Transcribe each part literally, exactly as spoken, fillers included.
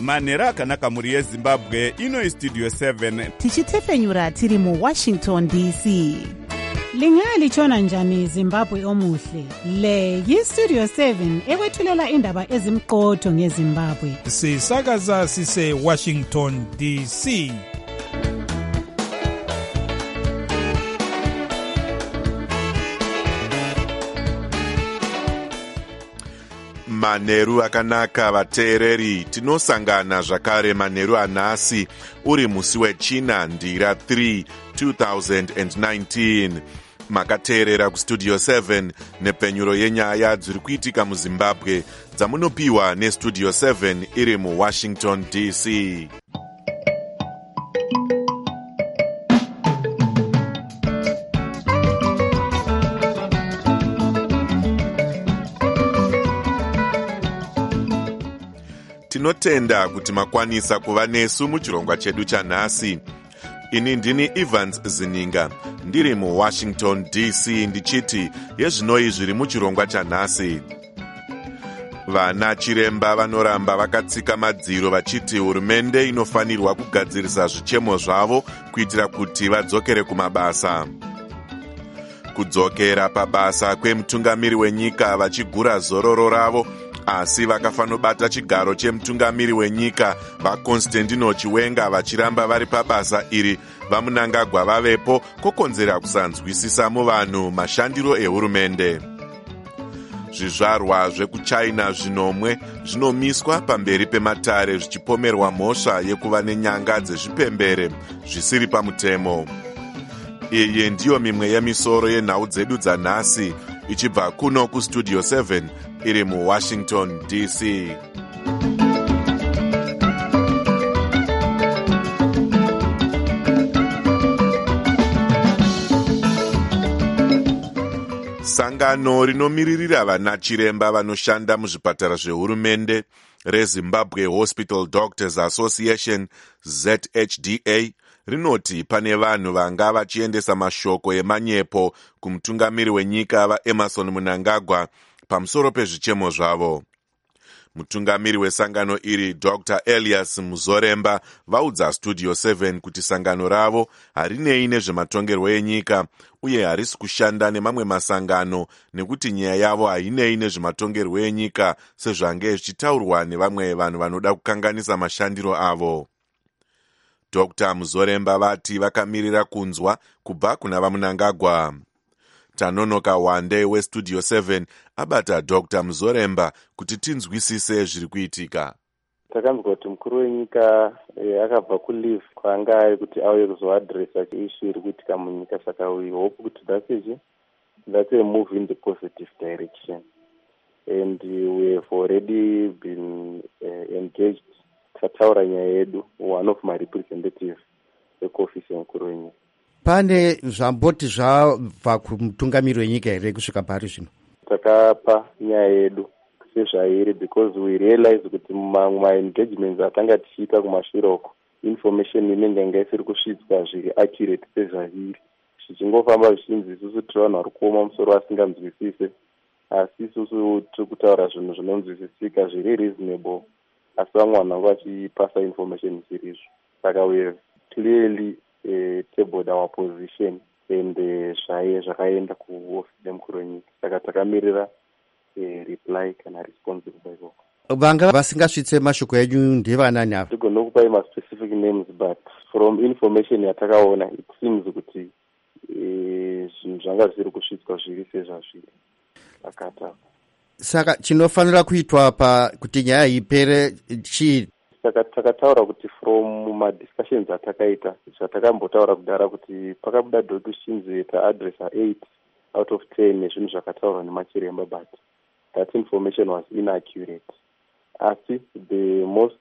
manhero akanaka mhuri yezimbabwe. Ino istudio seven tichitefenyura tiri muwashington D C. Lingalitshona njani Zimbabwe omuhle? Le yistudio seven ekwethulela indaba ezimqotho ngeZimbabwe. Sisakaza sise Washington D C. Manheru akanaka vateereri, tinosangana zvakare manheru anhasi uri musi wechina ndira three two thousand nineteen. Makateerera kustudio seven nepenyuro yenyaya dziri kuitika muZimbabwe dzamunopiwa nestudio seven iri muWashington D C. Tinotenda kuti makwanisa kuva nesu muchirongwa chedu chanhasi. Ini ndini Evans Zininga, ndiri muWashington D C ndichiti yezvinoi zviri muchirongwa chanhasi. Vana chiremba vanoramba vakatsika madziro vachiti hurumende inofanirwa kugadzirisa zvichemo zvavo kuitira kuti vadzokere kumabasa. Kudzokera pabasa kwemutungamiri wenyika vachigura zororo ravo, asi vakafanobata chigaro chemutungamiri wenyika vaConstantino Chiwenga vachiramba vari pabasa iri vaMnangagwa vavepo kokonzera kusanzwisisa muvanhu mashandiro ehurumende. Zvizvarwa zvekuchina zvinomwe zvinomiswa pamberi pematare zvichipomerwa mhosva yekuva nenyanga dzezvipembere zvisiri pamutemo. Iyi ndiyo mimwe yemisoro yenhau dzedu dzanhasi ichibva kuno kustudio seven iri muWashington D C. Sangano rinomiririra vana chiremba vanoshanda muzvipatara zvehurumende reZimbabwe Hospital Doctors Association Z H D A rinoti pane vanhu vanga vachiendesa mashoko emanyepo kumutungamiri wenyika vaEmmerson Mnangagwa pamusoro pezvichemo zvavo. Mutungamiri wesangano iri Doctor Elias Muzoremba vaudza Studio seven kuti sangano ravo harinei nezvematongerwo enyika uye harisi kushanda nemamwe masangano nekuti nyaya yavo hainei nezvematongerwo enyika sezvange zvichitaurwa nevamwe vanhu vanoda kukanganisa mashandiro avo. Doctor Muzoremba vati vakamirira kunzwa kubva kuna vaMnangagwa. Tanonoka Wande weStudio seven abata Doctor Muzoremba kuti tinzwisise zviri kuitika. Takanzwa kuti mukuru wenyika akabva kuleave kwanga ari kuti auye kuzoadresa issue iri kuitika munyika, saka we hope kuti that's a, that's a move in the positive direction and we have already been uh, engaged. Tataura nyaya yedu, one of my representatives ekuofisi yemukuru wenyika. Pane zvamboti zvabva kumutungamiri wenyika here kusvika pari zvino? Takapa nyaya yedu sezvairi because we realize kuti mamwe engagements atanga tichiita kumashure uko information inenge inga isiri kusvitswa zviri accurate sezvairi, zvichingofamba zvichinzi isusu tiri vanhu vari kuoma musoro vasinganzwisise, asi isusu tiri kutaura zvinhu zvinonzwisisika zviri reasonable, asi vamwe vanhu vanga vachipasa information isirizvo. Saka we have clearly uh, tabled our position and zvaye uh, zvakaenda kuofisi yemukuru wenyika, saka takamirira uh, reply kana response kubva ikoko. Vanga vasingasvitse mashoko enyu ndevanani ava? Tigona kupai ma-specific names, but from information yatakaona it seems kuti zvinhu uh, zvanga zvisiri kusvitswa zviri sezvazviri akata. Saka chinofanira kuitwa pa kuti nyaya ipere chii? Saka takataura kuti from madiscussions atakaita zvatakambotaura kudhara kuti pakabuda dhoto shinzi taadresa eight out of ten nezvinhu zvakataurwa nemachiremba, but that information was inaccurate. Asi the most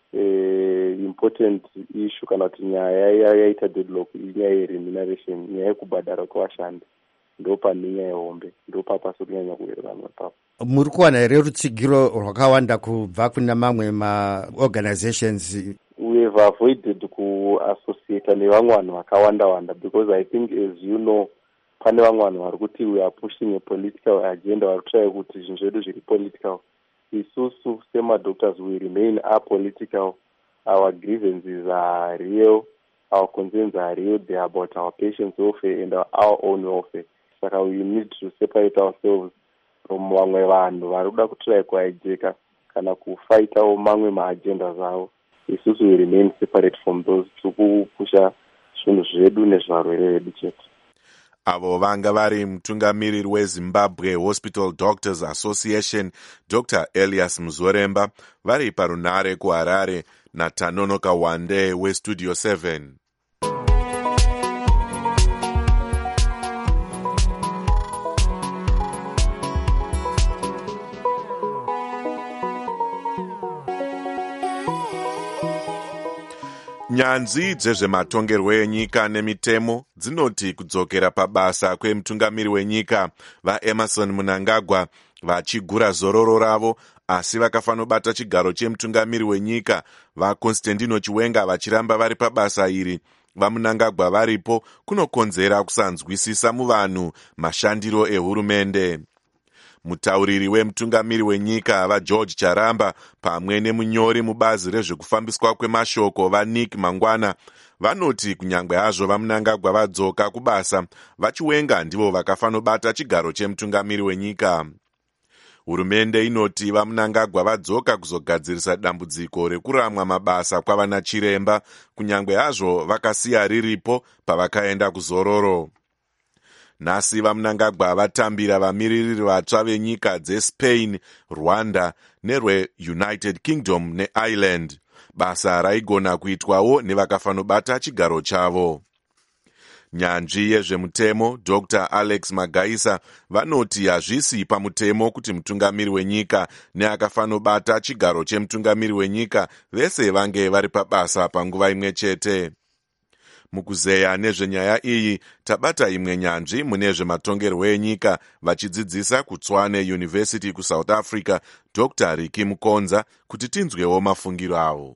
uh, important issue kana kuti nyaya yaita deadlock inyaya yeremuneration, nyaya yekubhadhara kwevashandi, ndo pane nyaya yehombe, ndo papasi kunyanya kuwirirana papo. Muri kuwana here rutsigiro rwakawanda kubva kuna mamwe ma-organizations? We have avoided kuassociate nevamwe vanhu vakawanda wanda because I think, as you know, pane vamwe vanhu vari kuti we are pushing a political agenda, vari kutrai kuti zvinhu zvedu zviri political isusu sema-doctors we remain apolitical. Our grievances are real, our concerns are real. They are about our patients' welfare and our own welfare. Saka we need to separate ourselves from vamwe vanhu vari kuda kutry kuhijaika kana kufightawo mamwe maagendas avo. Isusu we remain separate from those tikupusha zvinhu zvedu nezvarwere vedu chete. Avo vanga vari mutungamiriri weZimbabwe Hospital Doctors Association Doctor Elias Muzoremba vari parunare kuHarare naTanono Kawande weStudio seven. Nyanzvi dzezvematongerwo enyika nemitemo dzinoti kudzokera pabasa kwemutungamiri wenyika vaEmerson Mnangagwa vachigura zororo ravo, asi vakafanobata chigaro chemutungamiri wenyika vaConstantino Chiwenga vachiramba vari pabasa iri vaMnangagwa varipo kunokonzera kusanzwisisa muvanhu mashandiro ehurumende. Mutauriri wemutungamiri wenyika vaGeorge Charamba pamwe nemunyori mubazi rezvekufambiswa kwemashoko vaNick Mangwana vanoti kunyangwe hazvo vaMnangagwa vadzoka kubasa, vaChiwenga ndivo vakafanobata chigaro chemutungamiri wenyika. Hurumende inoti vaMnangagwa vadzoka kuzogadzirisa dambudziko rekuramwa mabasa kwavana chiremba, kunyangwe hazvo vakasiya riripo pavakaenda kuzororo. Nhasi vaMnangagwa vatambira vamiririri vatsva venyika dzeSpain, Rwanda nerweUnited Kingdom neIreland, basa raigona kuitwawo nevakafanobata chigaro chavo. Nyanzvi yezvemutemo Doctor Alex Magaisa vanoti hazvisi pamutemo kuti mutungamiri wenyika neakafanobata chigaro chemutungamiri wenyika vese vange vari pabasa panguva imwe chete. Mukuzeya nezvenyaya iyi tabata imwe nyanzvi mune zvematongerwo enyika vachidzidzisa kuTshwane University kuSouth Africa Doctor Ricky Mukonza kuti tinzwewo mafungiro avo.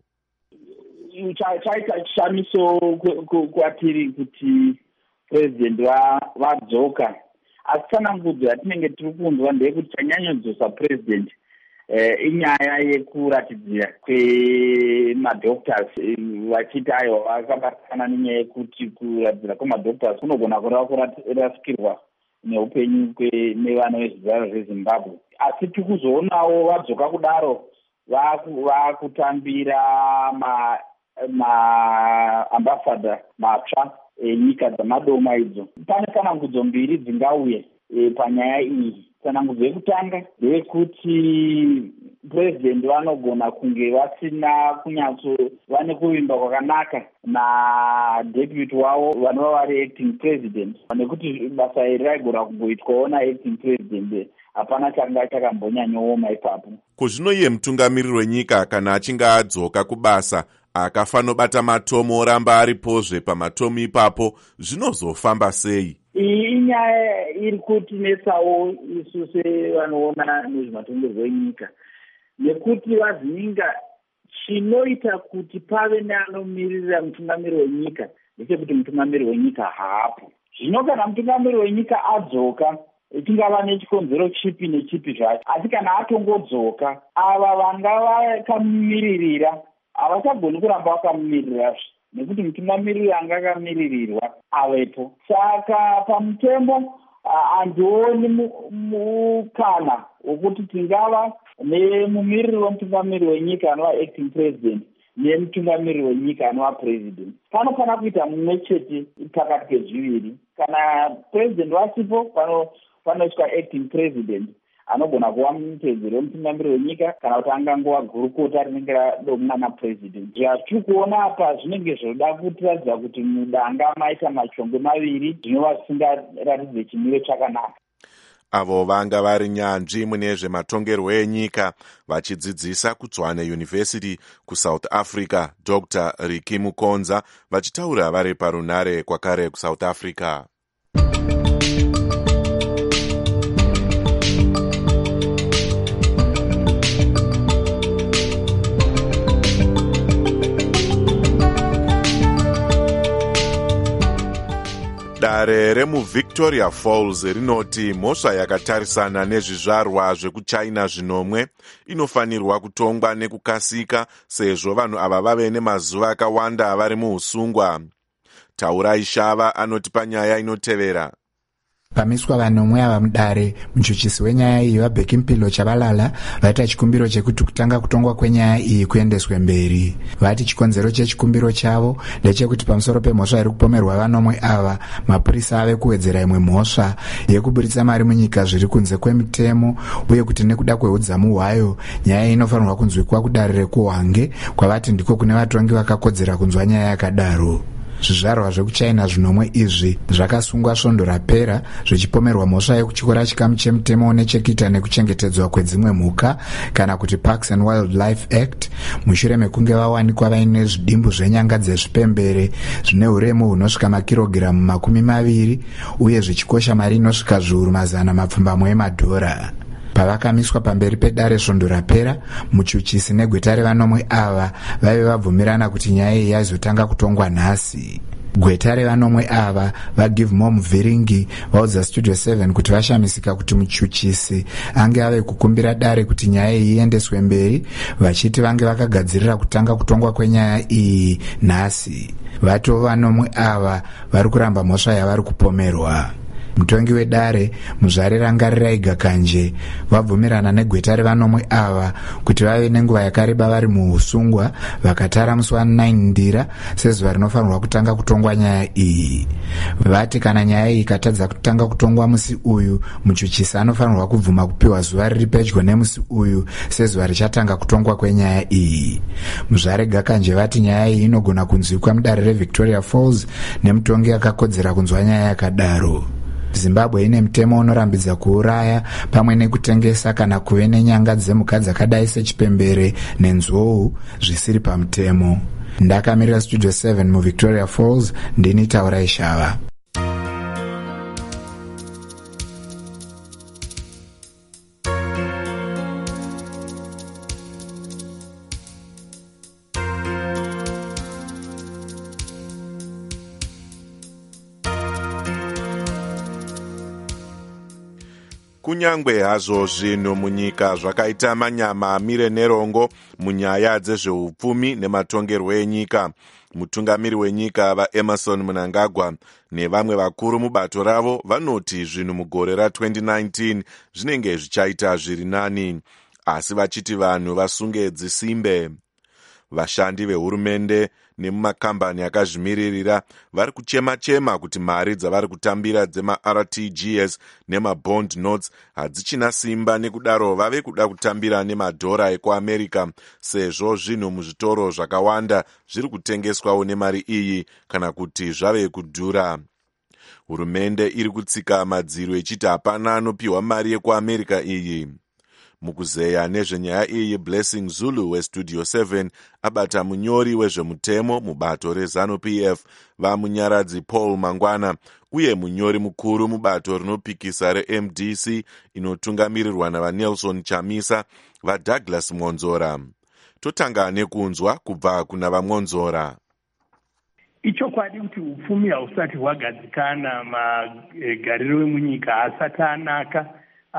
Chaita chishamiso kwatiri kuti president vadzoka, asi tsanangudzo yatinenge tiri kunzwa ndeyekuti chanyanyodzosa president inyaya yekuratidzira kwemadoctors vachiti ayo vakabatsana nenyaya yekuti kuratidzira kwemadoctors kunogona kureva kurasikirwa neupenyu nevana vezvizvarwa zveZimbabwe. Asi tiri kuzoonawo vadzoka kudaro vakutambira maambassador matsva enyika dzamadoma idzo. Pane tsanangudzo mbiri dzingauye panyaya iyi. Tsanangudzo yekutanga ndeyekuti president vanogona kunge vasina kunyatso vane kuvimba kwakanaka nadeputy wavo vanova vari acting president, nekuti basa iri raigona kungoitwawo naacting president, hapana changa chakambonyanyooma ipapo. Kuzvino iye mutungamiriri wenyika kana achinge adzoka kubasa akafanobata matomo oramba aripozve pamatomo ipapo, zvinozofamba sei? Iyi inyaya iri kutinetsawo isu sevanoona nezvematongerwo enyika, nekuti vazininga chinoita kuti pave neanomiririra mutungamiri wenyika ndechekuti mutungamiri wenyika haapo. Zvino kana mutungamiri wenyika adzoka, tingava nechikonzero chipi nechipi zvacho, asi kana atongodzoka, ava vanga vakamumiririra havachagoni kuramba vakamumiririra, nekuti mutungamiriri anga akamiririrwa avepo. Saka pamutemo handioni mukana wokuti tingava nemumiriri wemutungamiriri wenyika anova acting president nemutungamiriri wenyika anova president. Panofanira kuita mumwe chete pakati pezviviri. Kana president wasipo, panoiswa acting president anogona kuva mutedzeri wemutungamiriri wenyika, kana kuti angangova gurukota rinenge radomwa napresident. Zvatiri kuona apa zvinenge zvoda kutiradza kuti mudanga maita machongwe maviri zvinova zvisingaratidze chimiro chakanaka. Avo vanga vari nyanzvi mune zvematongerwo enyika vachidzidzisa kuTshwane University kuSouth Africa Doctor Ricky Mukonza vachitaura vari parunare kwakare kuSouth Africa. dare remuvictoria falls rinoti mhosva yakatarisana nezvizvarwa zvekuchina zvinomwe inofanirwa kutongwa nekukasika sezvo vanhu ava vave nemazuva akawanda vari muusungwa. Taurai Shava anoti panyaya inotevera. Pamiswa vanomwe ava mudare, muchuchisi wenyaya iyi vaBhekimpilo Chabalala vaita chikumbiro chekuti kutanga kutongwa kwenyaya iyi kuendeswe mberi. Vati chikonzero chechikumbiro chavo ndechekuti pamusoro pemhosva iri kupomerwa vanomwe ava, mapurisa ave kuwedzera imwe mhosva yekuburitsa mari munyika zviri kunze kwemutemo, uye kuti nekuda kweudzamu hwayo nyaya inofanirwa kunzwikwa kudare rekuhwange, kwavati ndiko kune vatongi vakakodzera kunzwa nyaya yakadaro. Zvizvarwa zvekuchina zvinomwe izvi zvakasungwa svondo rapera zvichipomerwa mhosva yekuchikora chikamu chemutemo nechekuita nekuchengetedzwa kwedzimwe mhuka kana kuti Parks and Wildlife Act, mushure mekunge vawanikwa vaine zvidimbu zvenyanga dzezvipembere zvine uremu hunosvika makirogiramu makumi maviri uye zvichikosha mari inosvika zviuru mazana mapfumbamwe emadhora. Pavakamiswa pamberi pedare svondo rapera, muchuchisi negweta revanomwe ava vaive vabvumirana kuti nyaya iyi yaizotanga kutongwa nhasi. Gweta revanomwe ava vaGive More Muvhiringi vaudza Studio seven kuti vashamisika kuti muchuchisi ange ave kukumbira dare kuti nyaya iyi iendeswe mberi, vachiti vange vakagadzirira kutanga kutongwa kwenyaya iyi nhasi. Vato vanomwe ava vari kuramba mhosva yavari kupomerwa. Mutongi wedare muzvare Rangarira Igakanje vabvumirana negweta revanomwe ava kuti vave nenguva yakareba vari muusungwa, vakatara musi wa nine Ndira sezuva rinofanirwa kutanga kutongwa nyaya iyi. Vati kana nyaya iyi ikatadza kutanga kutongwa musi uyu, muchuchisi anofanirwa kubvuma kupiwa zuva riri pedyo nemusi uyu sezuva richatanga kutongwa kwenyaya iyi. Muzvare Gakanje vati nyaya iyi inogona kunzwikwa mudare reVictoria Falls nemutongi akakodzera kunzwa nyaya yakadaro. Zimbabwe ine mutemo unorambidza kuuraya pamwe nekutengesa kana kuve nenyanga dzemhuka dzakadai sechipembere nenzou zvisiri pamutemo. Ndakamirira Studio seven muVictoria Falls, ndini Taurai Shava. Kunyangwe hazvo zvinhu munyika zvakaita manyama amire nerongo munyaya dzezveupfumi nematongerwo enyika, mutungamiri wenyika vaEmerson Mnangagwa nevamwe vakuru mubato ravo vanoti zvinhu mugore ra twenty nineteen zvinenge zvichaita zviri nani, asi vachiti vanhu vasunge dzisimbe. Vashandi vehurumende nemumakambani akazvimiririra vari kuchema-chema kuti mari dzavari kutambira dzema-R T G S nemabond notes hadzichina simba, nekudaro vave kuda kutambira nemadhora ekuamerica sezvo zvinhu muzvitoro zvakawanda zviri kutengeswawo nemari iyi kana kuti zvave kudhura. Hurumende iri kutsika madziro ichiti hapana anopiwa mari yekuamerica iyi. Mukuzeya nezvenyaya iyi, Blessing Zulu weStudio seven abata munyori wezvemutemo mubato reZanu P F vamunyaradzi Paul Mangwana uye munyori mukuru mubato rinopikisa reM D C inotungamirirwa navaNelson Chamisa vaDouglas Mwonzora. Totanga nekunzwa kubva kuna vaMwonzora. Ichokwadi kuti upfumi hausati hwagadzikana, magariro emunyika haasati anaka,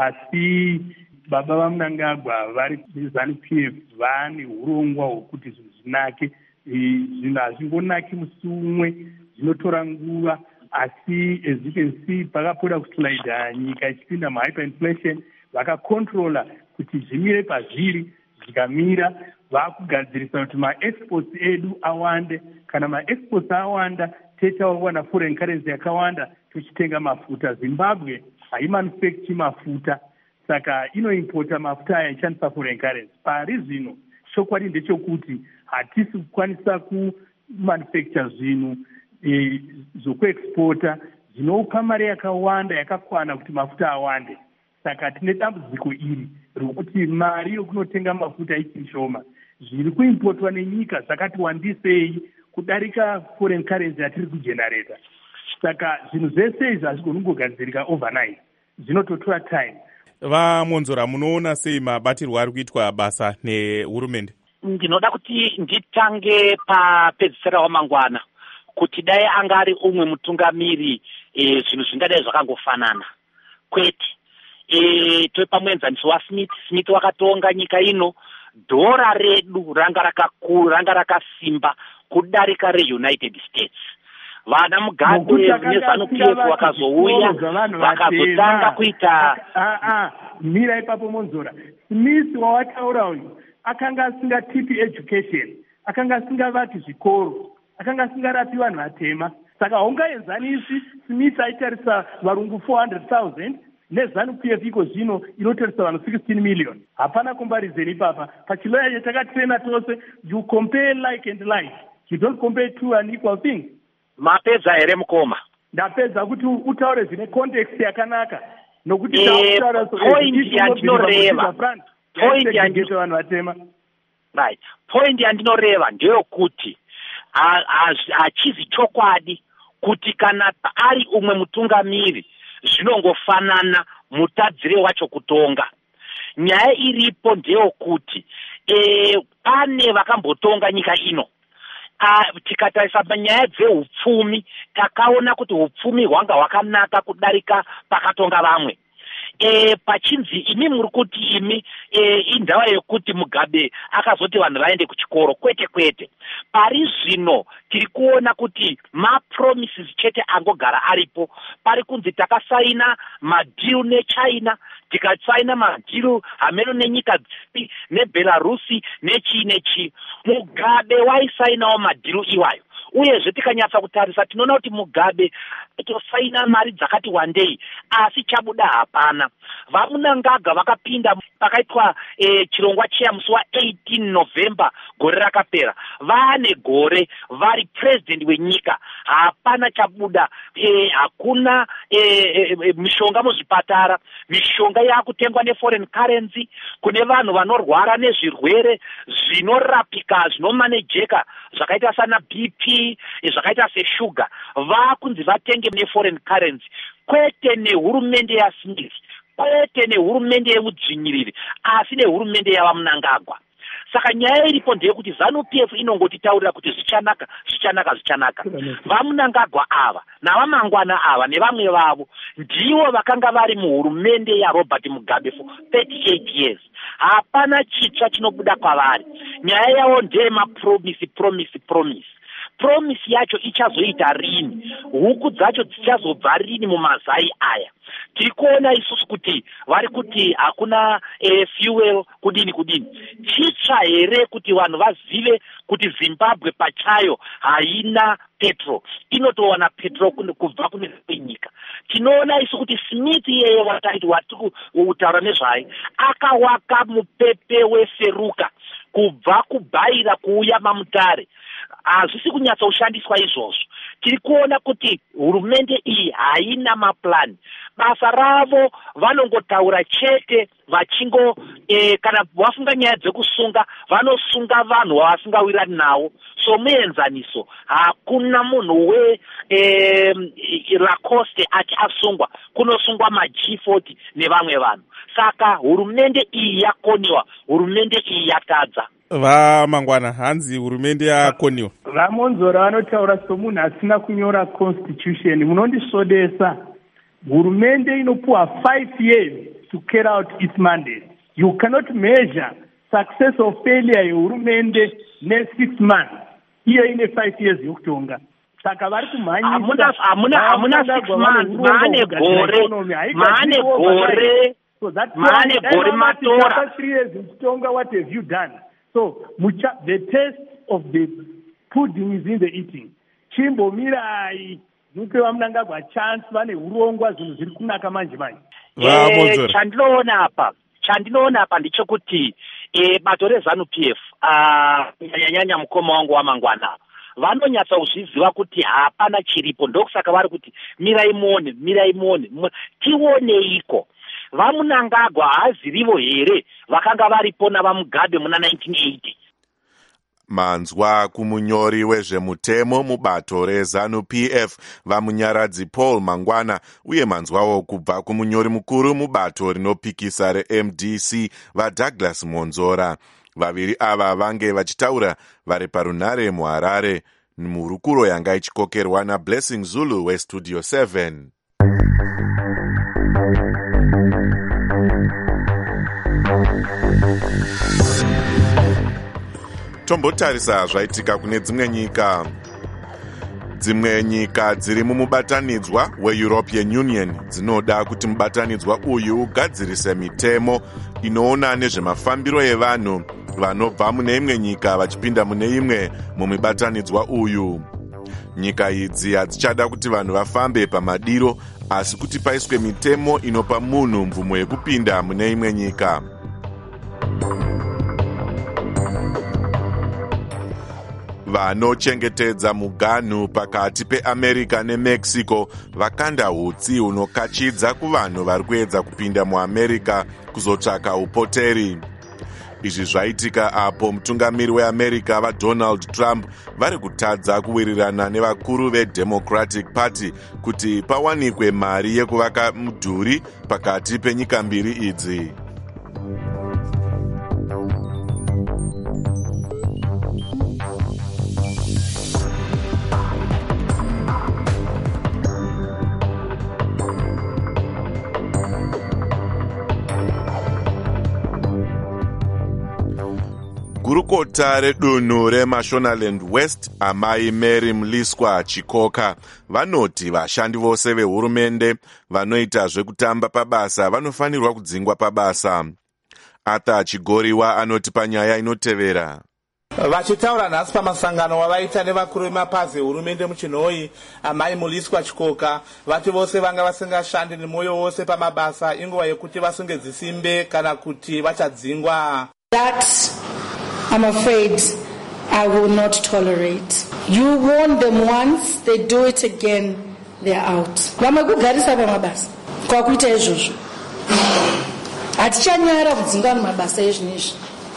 asi baba vaMnangagwa vari kuZanu P F vane urongwa hwokuti zvinhu zvinake. Zvinhu hazvingonaki musi umwe, zvinotora nguva, asi as you can see pakapoda kuslaida nyika ichipinda muhyperinflation, vakakontrola kuti zvimire pazviri, zvikamira vakugadzirisa kuti maexports edu awande. Kana maexports awanda, tetawana foreign currency yakawanda tuchitenga mafuta. Zimbabwe haimanufacture mafuta, saka inoimporta mafuta aya ichandisa foreign currency. Pari zvino chokwadi ndechekuti hatisi kukwanisa kumanufacture zvinhu e, zvokuexporta zvinopa mari yakawanda yakakwana kuti mafuta awande. Saka tine dambudziko iri rokuti mari yokunotenga mafuta ichiri shoma. Zviri kuimportwa nenyika zvakati wandisei kudarika foreign currency yatiri kugenerata. Saka zvinhu zvese izvi hazvigoni kungogadzirika overnight, zvinototora time. VaMwonzora, munoona sei mabatirwo ari kuitwa basa nehurumende? Ndinoda kuti nditange papedzisira wamangwana kuti dai angari umwe mutungamiri e, zvinhu zvingadai zvakangofanana kwete. E, toi pamuenzaniso waSmith, Smith wakatonga nyika ino, dhora redu ranga rakakura, ranga rakasimba kudarika reUnited States. Vana Mugabe neZANU-P F vakazouya vakazotanga kuita ah ah mira ipapo Monzora. Smith wawataura uyu akanga asingatipi education, akanga asingavati zvikoro, akanga asingarapi vanhu vatema. Saka haungaenzanisi Smith aitarisa varungu four hundred thousand neZANU-P F iko zvino inotarisa vanhu sixteen million. Hapana comparison ipapa. Pachiloya yatakatrena tose, you compare like and like. You don't compare two unequal things. Mapedza here mukoma. Ndapedza kuti utaure zvine context yakanaka. Nokuti eh, point yandinoreva. Point yandinoreva vanhu vatema. Right. Point yandinoreva ndeyokuti hachizi chokwadi kuti kana ari umwe mutungamiri zvinongofanana mutadzire wacho kutonga. Nyaya iripo ndeyokuti eh, pane vakambotonga nyika ino. Uh, tikatarisa panyaya dzeupfumi takaona kuti upfumi hwanga hwakanaka kudarika pakatonga vamwe. E, pachinzi imi muri kuti imi e, indava yekuti Mugabe akazoti vanhu vaende kuchikoro, kwete kwete. Pari zvino tiri kuona kuti mapromises chete angogara aripo. Pari kunzi takasaina madhiru neChina, tikasaina madhiru hameno nenyika dzipi neBelarusi nechi nechi. Mugabe waisainawo madhiru iwayo. Uyezve tikanyatsa kutarisa tinoona kuti Mugabe tosaina mari dzakati wandei asi chabuda hapana. VaMunangagwa vakapinda pakaitwa e, chirongwa cheya musi wa-eighteen November gore rakapera. Vane gore vari president wenyika, hapana chabuda. E, hakuna e, e, e, mishonga muzvipatara, mishonga yakutengwa neforeign currency. Kune vanhu vanorwara nezvirwere zvinorapika zvinomanejeka zvakaita sana B P, zvakaita seshuga, vakunzi vatenge neforeign currency, kwete nehurumende yaSmith, kwete nehurumende yemudzvinyiriri, asi nehurumende yavaMunangagwa. Saka nyaya iripo ndeyekuti ZANU-P F inongotitaurira kuti zvichanaka zvichanaka zvichanaka. VaMunangagwa ava navamangwana ava nevamwe vavo ndivo vakanga vari muhurumende yaRobert Mugabe for thirty-eight years. Hapana chitsva chinobuda kwavari. Nyaya yavo ndeyemapromise promise promise. Promise yacho ichazoita rini? Huku dzacho dzichazobva rini mumazai aya? Tiri kuona isusu kuti vari kuti hakuna eh, fuel kudini kudini. Chitsva here kuti vanhu vazive kuti Zimbabwe pachayo haina petro, inotowana petro kubva kune nyika. Tinoona isu kuti Smith yeye wataiti wati kutaura nezvaye akawaka mupepe weferuka kubva kuBhaira kuuya maMutare. Hazvisi kunyatsa kushandiswa izvozvo. Tiri kuona kuti hurumende iyi haina maplan. Basa ravo vanongotaura chete vachingo e, kana vafunga nyaya dzekusunga vanosunga vanhu vavasingawirani nawo. So muenzaniso hakuna munhu we e, Lacoste ati asungwa, kunosungwa maG forty nevamwe vanhu. Saka hurumende iyi yakoniwa, hurumende iyi yatadza. VaMangwana, hanzi hurumende yakoniwa. VaMonzora vanotaura somunhu asina kunyora constitution. Munondisodesa. Hurumende inopuwa five years to carry out its mandate. You cannot measure success or failure yehurumende ne six months. Iyo ine five years yokutonga. Saka vari kumhanyisa. Hamuna hamuna hamuna six months. Maane gore. Maane gore. So that's Maane gore matora. After three years yokutonga, what have you done? So mucha, the taste of the pudding is in the eating. Chimbo mirai. Nupe vaMunangagwa chance vane urongwa zvinhu zviri kunaka manje manje. Eh, chandinoona apa, chandinoona apa ndichokuti eh bato reZANU-P F ah nyanya mukoma wangu waMangwana vanonyatsa kuzviziva kuti hapana chiripo, ndokusaka vari kuti mirai muone mirai muone tioneiko. VaMunangagwa haazivivo here vakanga varipo navaMugabe muna nineteen eighty. Manzwa kumunyori wezvemutemo mubato reZANU-P F vamunyaradzi Paul Mangwana, uye manzwawo kubva kumunyori mukuru mubato rinopikisa reM D C vaDouglas Monzora. Vaviri ava vange vachitaura vari parunhare muHarare. mhurukuro yanga ichikokerwa naBlessing Zulu westudio seven. Tombotarisa zvaitika kune dzimwe nyika. Dzimwe nyika dziri mumubatanidzwa weEuropean Union dzinoda kuti mubatanidzwa uyu ugadzirise mitemo inoona nezvemafambiro evanhu vanobva mune imwe nyika vachipinda mune imwe mumubatanidzwa uyu. Nyika idzi hadzichada kuti vanhu vafambe pamadiro, asi kuti paiswe mitemo inopa munhu mvumo yekupinda mune imwe nyika. Vanochengetedza muganhu pakati peAmerica neMexico vakanda hutsi hunokachidza kuvanhu vari kuedza kupinda muAmerica kuzotsvaka upoteri. Izvi zvaitika apo mutungamiri weAmerica vaDonald Trump vari kutadza kuwirirana nevakuru veDemocratic Party kuti pawanikwe mari yekuvaka mudhuri pakati penyika mbiri idzi. Gurukota redunhu reMashonaland West, amai Mary Mliswa Chikoka, vanoti vashandi vose vehurumende vanoita zvekutamba pabasa vanofanirwa kudzingwa pabasa. Arthur Chigoriwa anoti panyaya inotevera. Vachitaura nhasi pamasangano wavaita nevakuru vemapazi ehurumende muchinhoi, amai Mliswa Chikoka vati vose vanga vasingashandi nemwoyo wose pamabasa inguva yekuti vasunge dzisimbe kana kuti vachadzingwa. That I'm afraid I will not tolerate. You warn them once, they do it again, they're out. Vamwe kugarisa pamabasa kwa kuita izvozvo. Hatichanyara kudzingwa mumabasa ezvinezvi.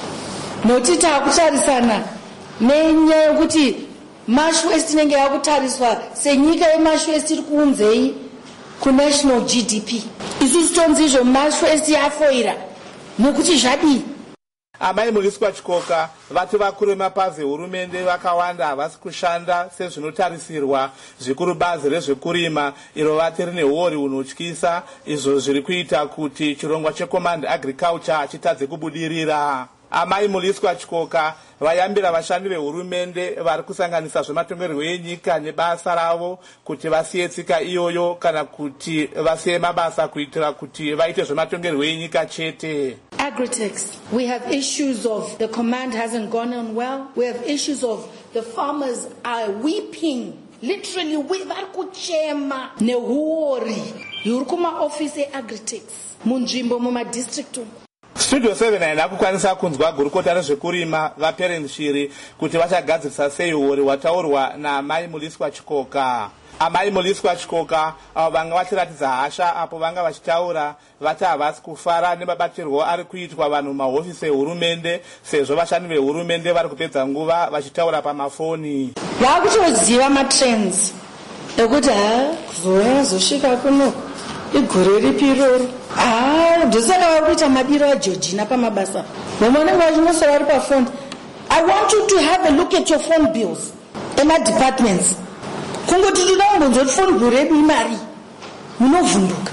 Noti takutarisana nenyaya yokuti Marsh West inenge yakutariswa senyika yeMarsh West iri kuunzei kunational G D P. Isusu tonzi izvo Marsh West yafoira nokuti zvadii. Amai Mliswa Chikoka vati vakuru vemapazi ehurumende vakawanda havasi kushanda sezvinotarisirwa, zvikuru bazi rezvekurima iro vati rine huori hunotyisa, izvo zviri kuita kuti chirongwa cheCommand Agriculture chitadze kubudirira. Amai Mliswa Chikoka vayambira vashandi vehurumende vari kusanganisa zvematongerwo enyika nebasa ravo kuti vasiye tsika iyoyo kana kuti vasiye mabasa kuitira kuti vaite zvematongerwo enyika chete. Agritex, we have issues of the command hasn't gone on well. We have issues of the farmers are weeping. Literally, we vari kuchema nehuori. Yuri kuma office Agritex munzvimbo mumadistrict. Studio seven haina kukwanisa kunzwa gurukota rezvekurima vaPerence Shiri kuti vachagadzirisa sei huori hwataurwa naamai Mliswa Chikoka. Amai Mliswa Chikoka avo vanga vachiratidza hasha apo vanga vachitaura vati havasi kufara nemabatirwo ari kuitwa vanhu mahofisi ehurumende sezvo vashandi vehurumende vari kupedza nguva vachitaura pamafoni. Vakutoziva matrends ekuti ha kuzouya zosvika kuno igore ripi iroro. Ah, ndosaka vari kuita mabiro aJeorgina pamabasa. Vamwe vachinosova vari pafoni. I want you to have a look at your phone bills emadepartments. Kungoti toda kumbonzoti phone bill redu imari munovhunduka.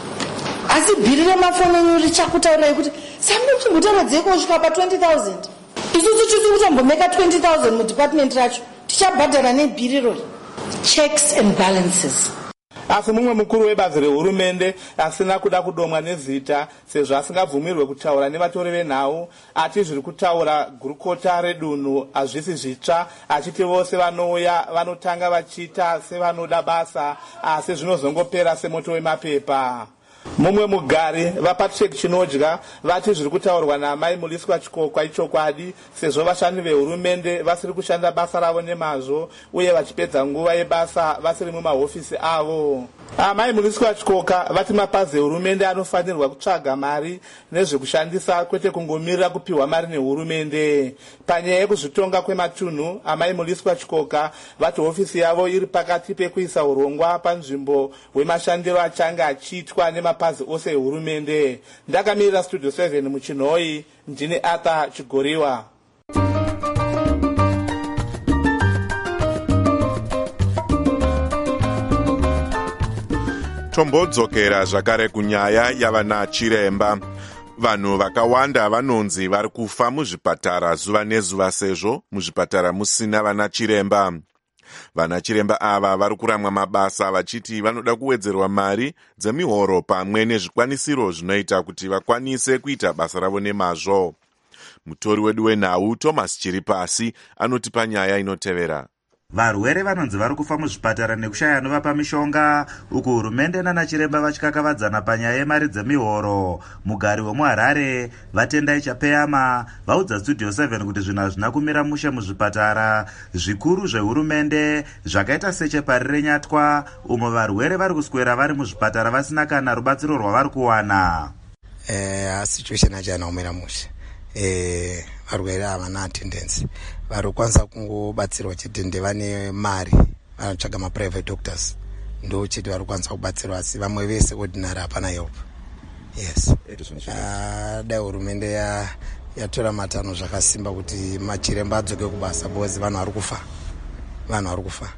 Asi bhiri remafoni enyu richakutaurirai kuti samunochimbotauradze kusvika pa-twenty thousand. Isusu tiri kutombomeka twenty thousand mudepartment racho tichabhadhara nebhiri irori. Checks and balances. Asi mumwe mukuru webazi rehurumende asina kuda kudomwa nezita sezvo asingabvumirwe kutaura nevatori venhau ati zviri kutaura gurukota redunhu hazvisi zvitsva, achiti vose vanouya vanotanga vachiita sevanoda basa asi zvinozongopera semoto wemapepa. Mumwe mugari vaPatrick Chinodya vati zviri kutaurwa naamai Mliswa Chikoka ichokwadi sezvo vashandi vehurumende vasiri kushanda basa ravo nemazvo uye vachipedza nguva yebasa vasiri mumahofisi avo. Amai Mliswa Chikoka vati mapazi ehurumende anofanirwa kutsvaga mari nezvekushandisa kwete kungomirira kupiwa mari nehurumende. Panyaya yekuzvitonga kwematunhu, amai Mliswa Chikoka vati hofisi yavo iri pakati pekuisa urongwa panzvimbo hwemashandiro achanga achiitwa nemapazi ose ehurumende. Ndakamirira Studio seven muchinhoi, ndini Arthur Chigoriwa. Tombodzokera zvakare kunyaya yavana chiremba. Vanhu vakawanda vanonzi vari kufa muzvipatara zuva nezuva sezvo muzvipatara musina vana chiremba. Vana chiremba ava vari kuramwa mabasa vachiti vanoda kuwedzerwa mari dzemihoro pamwe nezvikwanisiro zvinoita kuti vakwanise kuita basa ravo nemazvo. Mutori wedu wenhau Thomas Chiripasi anotipa nyaya inotevera. Varwere vanonzi vari kufa muzvipatara nekushaya anovapa mishonga, uku hurumende nanachiremba vachikakavadzana panyaya yemari dzemihoro. Mugari wemuHarare Vatendai Chapeyama vaudza Studio seven kuti zvinhu hazvina kumira mushe muzvipatara zvikuru zvehurumende zvakaita seChepari reNyatwa, umo varwere vari kuswera vari muzvipatara vasina kana rubatsiro rwavari kuwana. Eh, situation hachana kumira mushe. Eh, varwere havana attendance. Vari kwanisa kungobatsirwa chete ndevane mari, vanotsvaga ma-private doctors. Ndo chete vari kwanisa kubatsirwa, asi vamwe vese ordinary hapana help. Yes. Uh, dai hurumende ya yatora matanho zvakasimba kuti machiremba adzoke kubasa, because vanhu vari kufa. Vanhu vari kufa.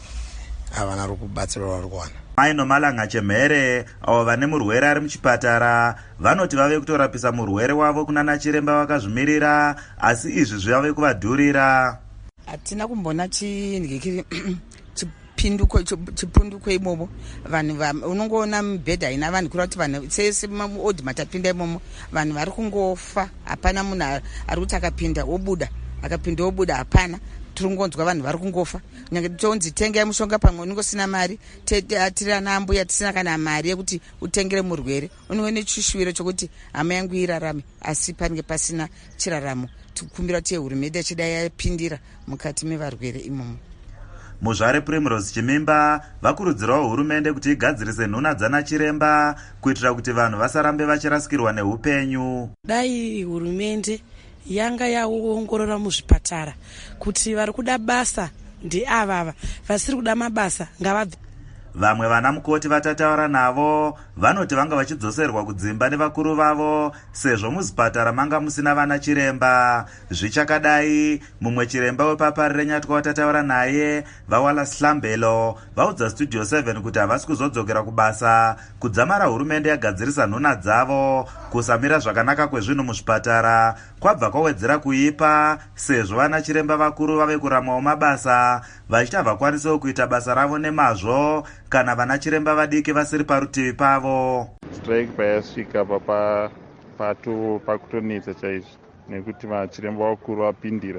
Havana rukubatsirwa vari kuwana. Maino Malanga Chemere avo vane murwere ari muchipatara vanoti vave kutorapisa murwere wavo kunana chiremba vakazvimirira, asi izvi zvave kuvadhurira. Hatina kumbona chindikiri chipinduko chipunduko imomo. Vanhu unongoona mibhedha haina vanhu kurati vanhu sese maodhi matapinda imomo vanhu vari kungofa, hapana munhu ari kuti akapinda obuda akapinda obuda, hapana. Turungonzwa vanhu vari kungofa. Nyange tonzi tengai mushonga pamwe unongosina mari, tiri ana ambuya tisina kana mari yekuti utengere murwere. Unove nechishuviro chokuti hama yangu irarame, asi panenge pasina chiraramo. Tikumbira kuti hurumende chidai yapindira mukati mevarwere imomo. Muzvare Primrose Chimimba vakurudzirawo hurumende kuti igadzirise nhuna dzana chiremba kuitira kuti vanhu vasarambe vachirasikirwa neupenyu. Dai hurumende yanga yaongorora muzvipatara kuti vari kuda basa ndeavava, vasiri kuda mabasa ngavabve. Vamwe vana mukoti vatataura navo vanoti vanga vachidzoserwa kudzimba nevakuru vavo sezvo muzvipatara manga musina vana chiremba. Zvichakadai, mumwe chiremba wePapari reNyatwa watataura naye Vawala Slambelo vaudza Studio seven kuti havasi kuzodzokera kubasa kudzamara hurumende yagadzirisa nhuna dzavo. Kusamira zvakanaka kwezvinhu muzvipatara kwabva kwawedzera kuipa sezvo vana chiremba vakuru vave kuramwawo mabasa vachiti havakwanisawo kuita basa ravo nemazvo kana vana chiremba vadiki vasiri parutivi pavo. Strike payasvika papa pato pakutonetsa chaizvo nekuti vachiremba vakuru vapindira.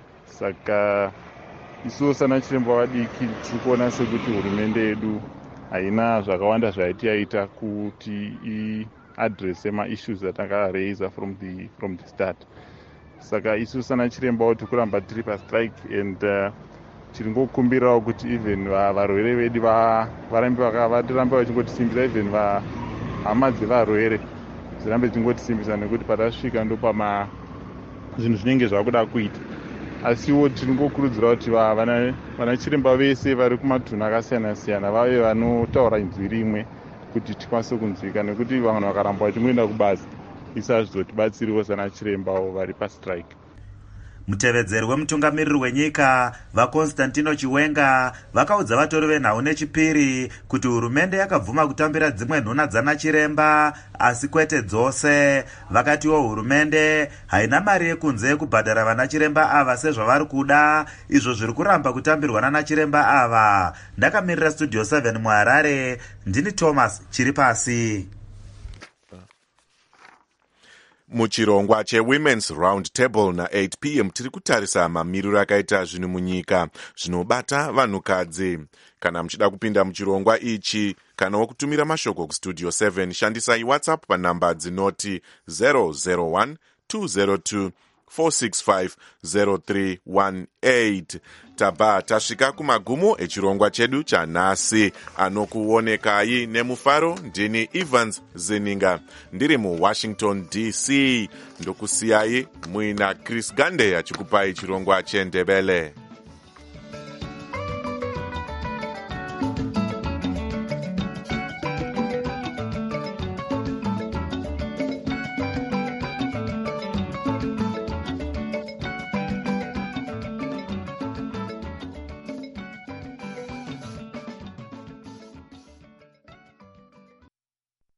Saka isuwo sana chiremba vadiki tiri kuona sekuti hurumende yedu haina zvakawanda zvaiti yaita kuti i address ma-issues atanga raise from the from the start. Saka isuwo sana chiremba kuti kuramba tiri pa strike and uh, tiringokumbirawo kuti even varwere vedu varambe vatirambe vachingotisimbisa, even hama dzevarwere dzirambe dzingotisimbisa, nekuti patasvika ndo pama zvinhu zvinenge zvakuda kuita. Asiwo tiringokurudzira kuti vana chiremba vese vari kumatunhu akasiyana siyana vave vanotaura inzwi rimwe kuti tikwanise kunzwika, nekuti vanhu vakaramba vachingoenda kubasa isu hazvizotibatsiriwo sana chirembawo vari pastrike. Mutevedzeri wemutungamiriri wenyika vaConstantino Chiwenga vakaudza vatori venhau nechipiri kuti hurumende yakabvuma kutambira dzimwe nhuna dzana chiremba asi kwete dzose. Vakatiwo hurumende haina mari yekunze yekubhadhara vana chiremba ava sezvavari kuda, izvo zviri kuramba kutambirwa nana chiremba ava. Ndakamirira Studio seven muHarare, ndini Thomas Chiripasi. Muchirongwa cheWomen's Round Table na-eight p m tiri kutarisa mamiriro akaita zvinhu munyika zvinobata vanhukadzi. Kana muchida kupinda muchirongwa ichi kana wokutumira mashoko kuStudio seven shandisai WhatsApp panhamba dzinoti zero zero one two zero two four six five zero three one eight. Tabva tasvika kumagumo echirongwa chedu chanhasi. Anokuonekai nemufaro ndini Evans Zeninga ndiri muWashington D C. Ndokusiyai muina Chris Gande achikupai chirongwa cheNdebele.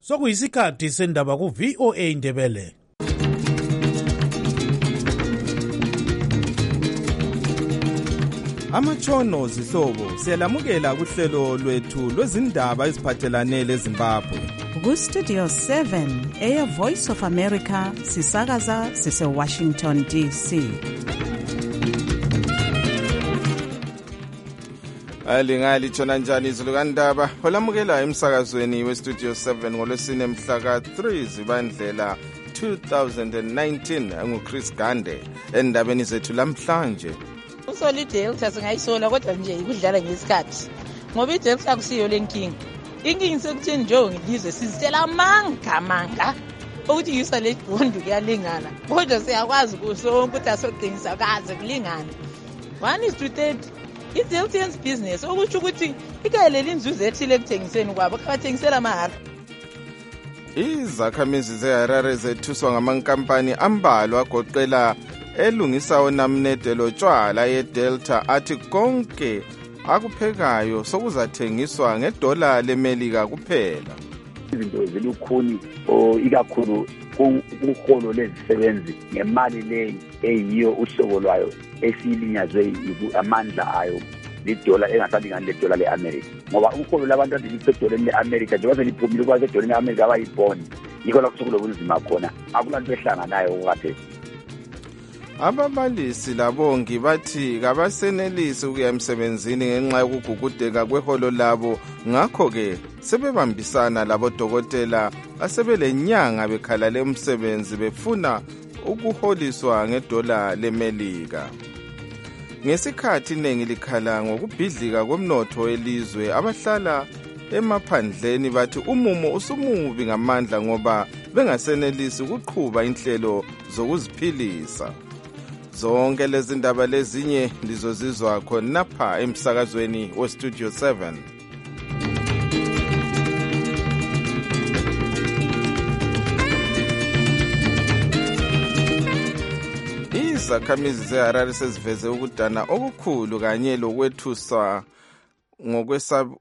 Sokuyisikhathi sendaba ku V O A Ndebele. Amatshono zihlobo siyalamukela kuhlelo lwethu lwezindaba eziphathelane leZimbabwe. Ku Studio seven eya Voice of America sisakaza sise Washington D C. Alingali tshona njani izulu kandaba olamukela emsakazweni we Studio seven ngolwesine mhla ka three Zibandlela two thousand nineteen. Angu Chris Gande endabeni zethu lamhlanje. Usoli Delta singayisola kodwa nje ikudlala ngesikhathi ngoba iDelta akusiyo lenkingi. Inkingi sekutheni nje ngilizwe sizitela amanga manga ukuthi yisa le bond kuyalingana kodwa siyakwazi kusonke ukuthi asodingisa kaze kulingana. One is to thirty. iDelta's business ukuthi ukuthi ikayeleli inzuzo ethile ekuthengiseni kwabo abathengisela mahara. Izakhamizi zeHarare zethuswa ngamankampani ambalwa agoqela elungisa onamnedelo tshwala yeDelta athi konke akuphekayo sokuzathengiswa ngedola leMelika kuphela. Izinto zilukhuni o ikakhulu kuholo lezisebenzi ngemali le eyiyo uhlobo lwayo esilinyazwe amandla ayo lidola engasalingani ledola leAmerica ngoba uholo labantu abalisedola leAmerica njengoba seliphumile kwaze edola leAmerica abayibond yikho la kusokulobunzima khona akulanto ehlanganayo okade. Ababalisi labongi bathi kabasenelisi ukuya emsebenzini ngenxa yokugugudeka kweholo labo ngakho ke sebebambisana labo dokotela asebelenyanga bekhalale umsebenzi befuna ukuholiswa ngedola leMelika. Ngesikhathi iningi likhala ngokubhidlika komnotho elizwe abahlala emaphandleni bathi umumo usumubi ngamandla ngoba bengasenelisi ukuqhuba inhlelo zokuziphilisa. Zonke lezi ndaba lezinye lizozizwa khonapha emsakazweni we Studio seven. Izakhamizi zeHarare seziveze ukudana okukhulu kanye lokwethuswa ngokwesab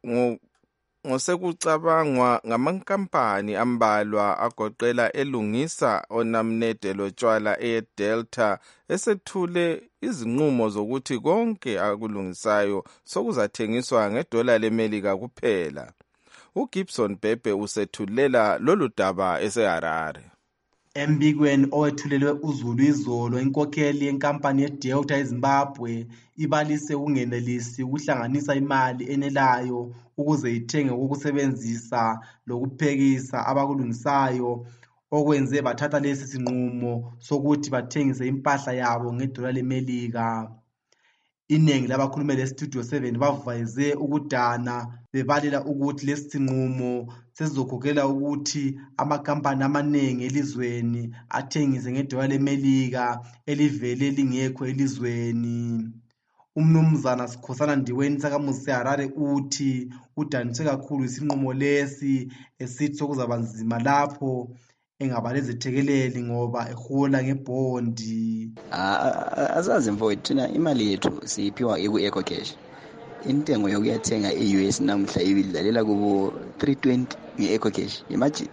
ngosekucabangwa ngamankampani ambalwa agoqela elungisa onamnedelo tshwala eDelta esethule izinqumo zokuthi konke akulungisayo sokuzathengiswa ngedola leMelika kuphela. uGibson Bebe usethulela lolu daba eseHarare. Embikweni owethulelwe uZulu izolo inkokheli yenkampani yeDelta eZimbabwe ibalise ukungenelisi ukuhlanganisa imali enelayo ukuze ithenge ukusebenzisa lokuphekisa abakulungisayo okwenze bathatha lesi sinqumo sokuthi bathengise impahla yabo ngedola leMelika. Iningi labakhulume leStudio seven bavayeze ukudana bebalela ukuthi lesi sinqumo sesizokhokela ukuthi amakampani amaningi elizweni athengise ngedola leMelika elivele lingekho elizweni. Umnumzana Sikhosana Ndiweni sakamuzi seHarare uthi udaniswe kakhulu isinqumo lesi esithi sokuzaba nzima lapho engabalezthekeleli ngoba ehola ngebondi. Azazi mfowethu thina imali yethu siyiphiwa eku-Eco Cash. Intengo yokuyathenga e-U S namhla ibidlalela kubo three twenty nge-Eco Cash. Imagine.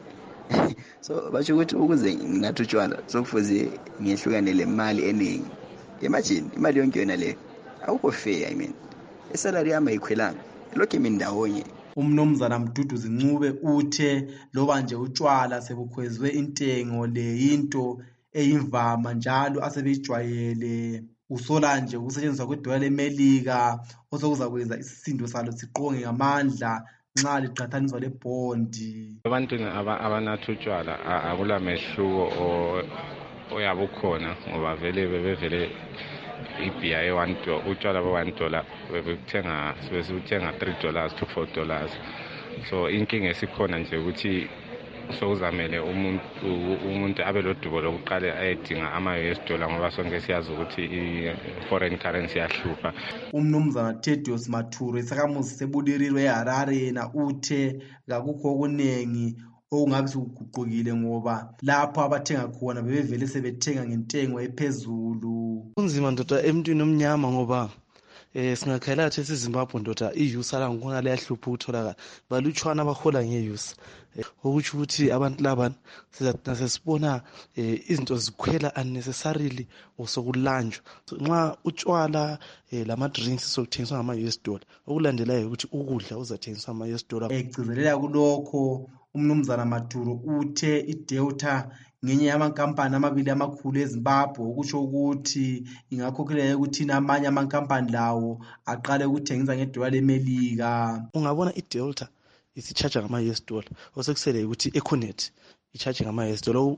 So basho ukuthi ukuze nginathi utshwala sokufuze ngehlukane le mali eningi. Imagine imali yonke yona le awukho fair I mean. Isalary yami ayikhwelanga. Lokho imindawonye. Umnumzana Mduduzi Ncube uthe loba nje utshwala sebukhwezwe intengo le into eyimvama njalo asebejwayele. Usola nje ukusetshenziswa kwedola leMelika osokuzakwenza isisindo salo siqonge ngamandla nxa liqhathaniswa lebondi. Abantu abanathi utshwala akulamehluko oyabukhona ngoba vele bebevele ibhiya ye-one dollar utshwala be-one dollar bebekuthenga sebesuthenga three dollars to four dollars. So inkinga esikhona nje ukuthi sokuzamele umuntu umuntu abe lodubo lokuqala ayedinga ama-U S dollar ngoba sonke siyazi ukuthi i-foreign currency yahlupha. Umnumzana Thedios Mathuro isakamuzi sebuliriro eHarare yena uthe kakukho okuningi okungabe sikuguqukile ngoba lapho abathenga khona bebevele sebethenga ngentengo ephezulu. Kunzima ndoda emntwini omnyama ngoba eh singakhayela ukuthi esiZimbabwe ndoda iyusa la ngona leyahlupha ukutholakala balutshwana abahola ngeyusa ukuthi ukuthi abantu laba sizathina sesibona izinto zikhwela unnecessarily osokulanjwa nxa utshwala lama drinks sokuthengiswa ngama U S dollar okulandelayo ukuthi ukudla uzathengiswa ngama U S dollar. Egcizelela kulokho umnumzana Maduro uthe iDelta ngenye yamankampani amabili amakhulu eZimbabwe ukusho ukuthi ingakhokelela ukuthi amanye amankampani lawo aqale ukuthengisa ngedola leMelika. Ungabona iDelta isicharge ngama U S dollar osekusele ukuthi Econet icharge ngama U S dollar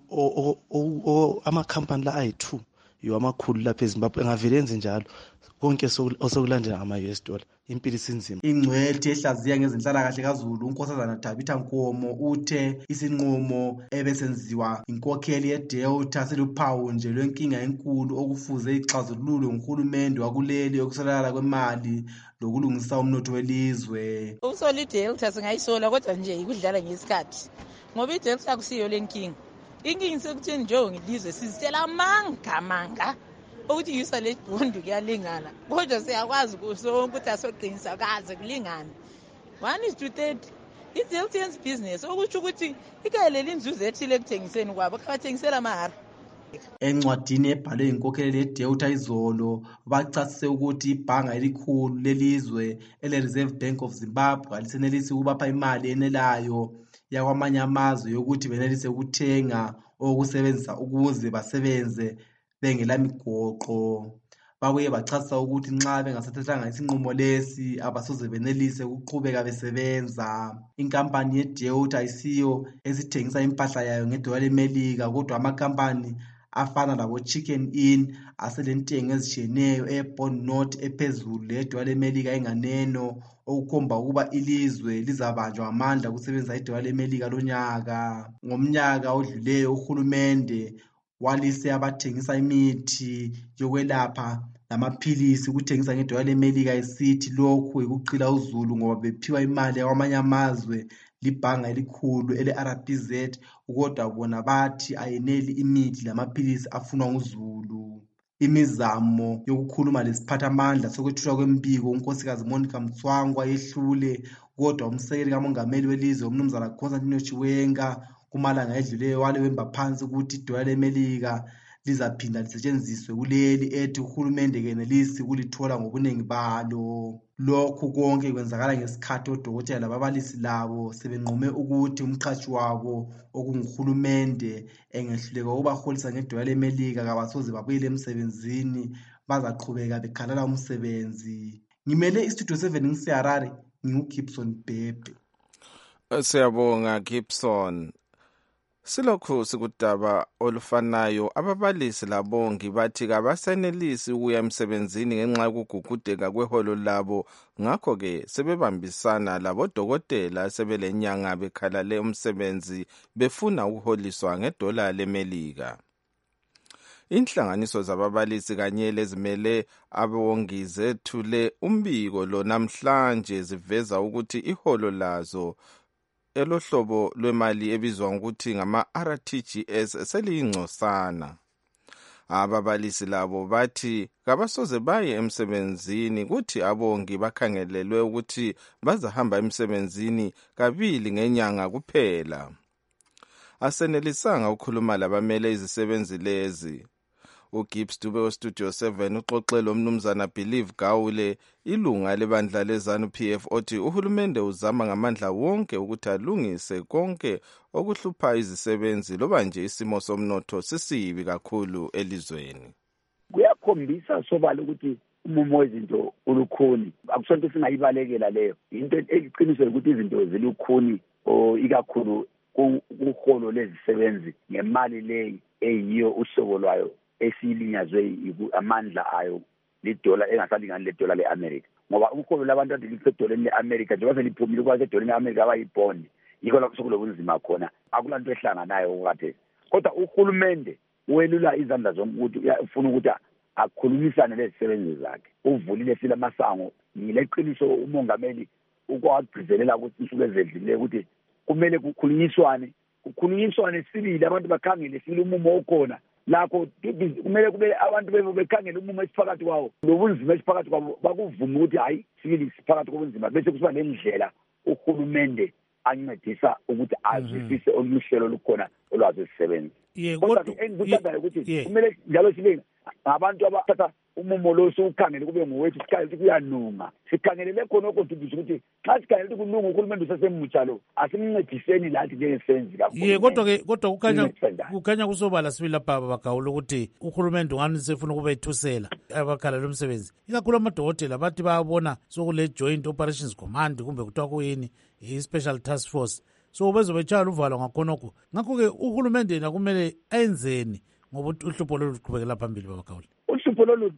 amakhampani la ayi two yo amakhulu lapha eZimbabwe engavele enze njalo konke osokulandela ngama U S dollar impilo isinzima. Ingcwethi ehlaziya ngezenhlala kahle kaZulu uNkosazana Tabitha Nkomo uthe isinqumo ebesenziwa inkokheli yeDelta seluphawu nje lwenkinga enkulu okufuze ixazululwe nguhulumende wakuleli yokusalala kwemali lokulungisa umnotho welizwe. Usola iDelta singayisola kodwa nje ikudlala ngesikhathi ngoba iDelta akusiyo lenkinga. Inkinga isekuthi nje ngilizwe sizitela amanga manga ukuthi yusa le bond kuyalingana kodwa siyakwazi kusonke ukuthi asoqinisa kaze kulingana. One is to thirty iDelta's business ukuthi ukuthi ikayeleli inzuzo ethile ekuthengiseni kwabo abathengisela amahara. Encwadini ebhalwe inkokheli yeDelta izolo bachasise ukuthi ibhanga elikhulu lelizwe ele-Reserve Bank of Zimbabwe alisenelisi ukubapha imali enelayo yakwamanye amazwe yokuthi benelise ukuthenga okusebenzisa ukuze basebenze bengelamigoqo. Babuye bachasisa ukuthi nxa bengasathathanga isinqumo lesi abasoze benelise ukuqhubeka besebenza. Inkampani yeDelta ayisiyo esithengisa impahla yayo ngedola leMelika kodwa amakampani afana labo Chicken Inn aselentengo ezishiyeneyo eBond Note ephezulu ledola leMelika enganeno okukhomba ukuba ilizwe lizabanjwa amandla kusebenzisa idola leMelika lonyaka. Ngomnyaka odluleyo uhulumende walise abathengisa imithi yokwelapha lamaphilisi ukuthengisa ngedola leMelika esithi lokhu ikuqila uzulu ngoba bephiwa imali yakwamanye amazwe libhanga elikhulu ele-R B Z kodwa bona bathi ayeneli imithi lamaphilisi afunwa nguzulu. Imizamo yokukhuluma lesiphathamandla sokwethulwa kwembiko unkosikazi Monica Mtswangwa yehlule kodwa umsekeli kamongameli welizwe umnumzana Constantine Chiwenga kumalanga edluleyo wale wemba phansi ukuthi idola leMelika lizaphinda lisetshenziswe kuleli ethi uhulumende kenelisi kulithola ngobuningi balo. Lokhu konke kwenzakala ngesikhathi odokotela lababalisi labo sebenqume ukuthi umqhashi wabo okunguhulumende engehluleka ukubaholisa ngedola leMelika kabasoze babuyele emsebenzini bazaqhubeka bekhalala umsebenzi. Ngimele istudio seven ngiseHarare nginguGibson Bhebhe. Siyabonga Gibson. Silokhu sikudaba olufanayo ababalisi labongi bathi kabasenelisi ukuya emsebenzini ngenxa yokugugudeka kweholo labo ngakho ke sebebambisana labodokotela sebelenyanga bekhalale umsebenzi befuna ukuholiswa ngedola leMelika. Inhlanganiso zababalisi kanye lezimele abongi zethule umbiko lo namhlanje ziveza ukuthi iholo lazo elohlobo lwemali ebizwa ngokuthi ngama-R T G S seliyingcosana. Ababalisi labo bathi kabasoze baye emsebenzini kuthi abongi bakhangelelwe ukuthi bazahamba emsebenzini kabili ngenyanga kuphela. Asenelisanga ukukhuluma labamele izisebenzi lezi. uGibbs Dube weStudio seven uxoxele umnumzana Believe Gawule ilunga lebandla lezanu P F othi uhulumende uzama ngamandla wonke ukuthi alungise konke okuhlupha izisebenzi loba nje isimo somnotho sisibi kakhulu elizweni. Kuyakhombisa sobala ukuthi umumo wezinto ulukhuni akusonto singayibalekela leyo into eqiniswe ukuthi izinto zilukhuni o ikakhulu kuholo lezisebenzi ngemali leyi eyiyo usobo lwayo esilinyazwe amandla ayo lidola engasalingani ledola leAmerica ngoba ukholo labantu adilipe doleni leAmerica njengoba seliphumile kwaze doleni leAmerica abayibond yikho lapho sokulobunzima khona akulanto ehlanganayo okade kodwa uhulumende welula izandla zonke ukuthi ufuna ukuthi akhulumisane lezisebenzi zakhe uvulile sila masango yileqiniso umongameli ukwagcizelela ukuthi insuku ezedlile ukuthi kumele kukhulunyiswane kukhulunyiswane sibili abantu bakhangele sile umumo okhona lakho kumele kube abantu bebo bekhangela umumo esiphakathi kwawo nobunzima esiphakathi kwabo bakuvume ukuthi hayi sibili siphakathi kobunzima bese kusiba nendlela uhulumende ancedisa ukuthi azwisise oluhlelo lukhona olwazi sisebenza kodwa engikuthandayo ukuthi kumele njalo sibe abantu abathatha umumo lo sokukhangela kube ngowethu sikhangela ukuthi kuyanunga sikhangelele khona okontribution ukuthi xa sikhangelele ukuthi kulunga uhulumende usesemutsha lo asimncediseni lathi njengesenzi kakhulu ye kodwa ke kodwa kukhanya kukhanya kusobala sibili lapha bagawula ukuthi uhulumende ungani sefuna kube ithusela abakhala lomsebenzi ikakhulu amadokotela bathi bayabona sokule joint operations command kumbe kuthiwa kuyini i-special task force so bezobetshaya uvalo ngakhonokho ngakho-ke uhulumende yena kumele enzeni ngoba uhlupho lolu luqhubekela phambili babagawula uhlupho lolu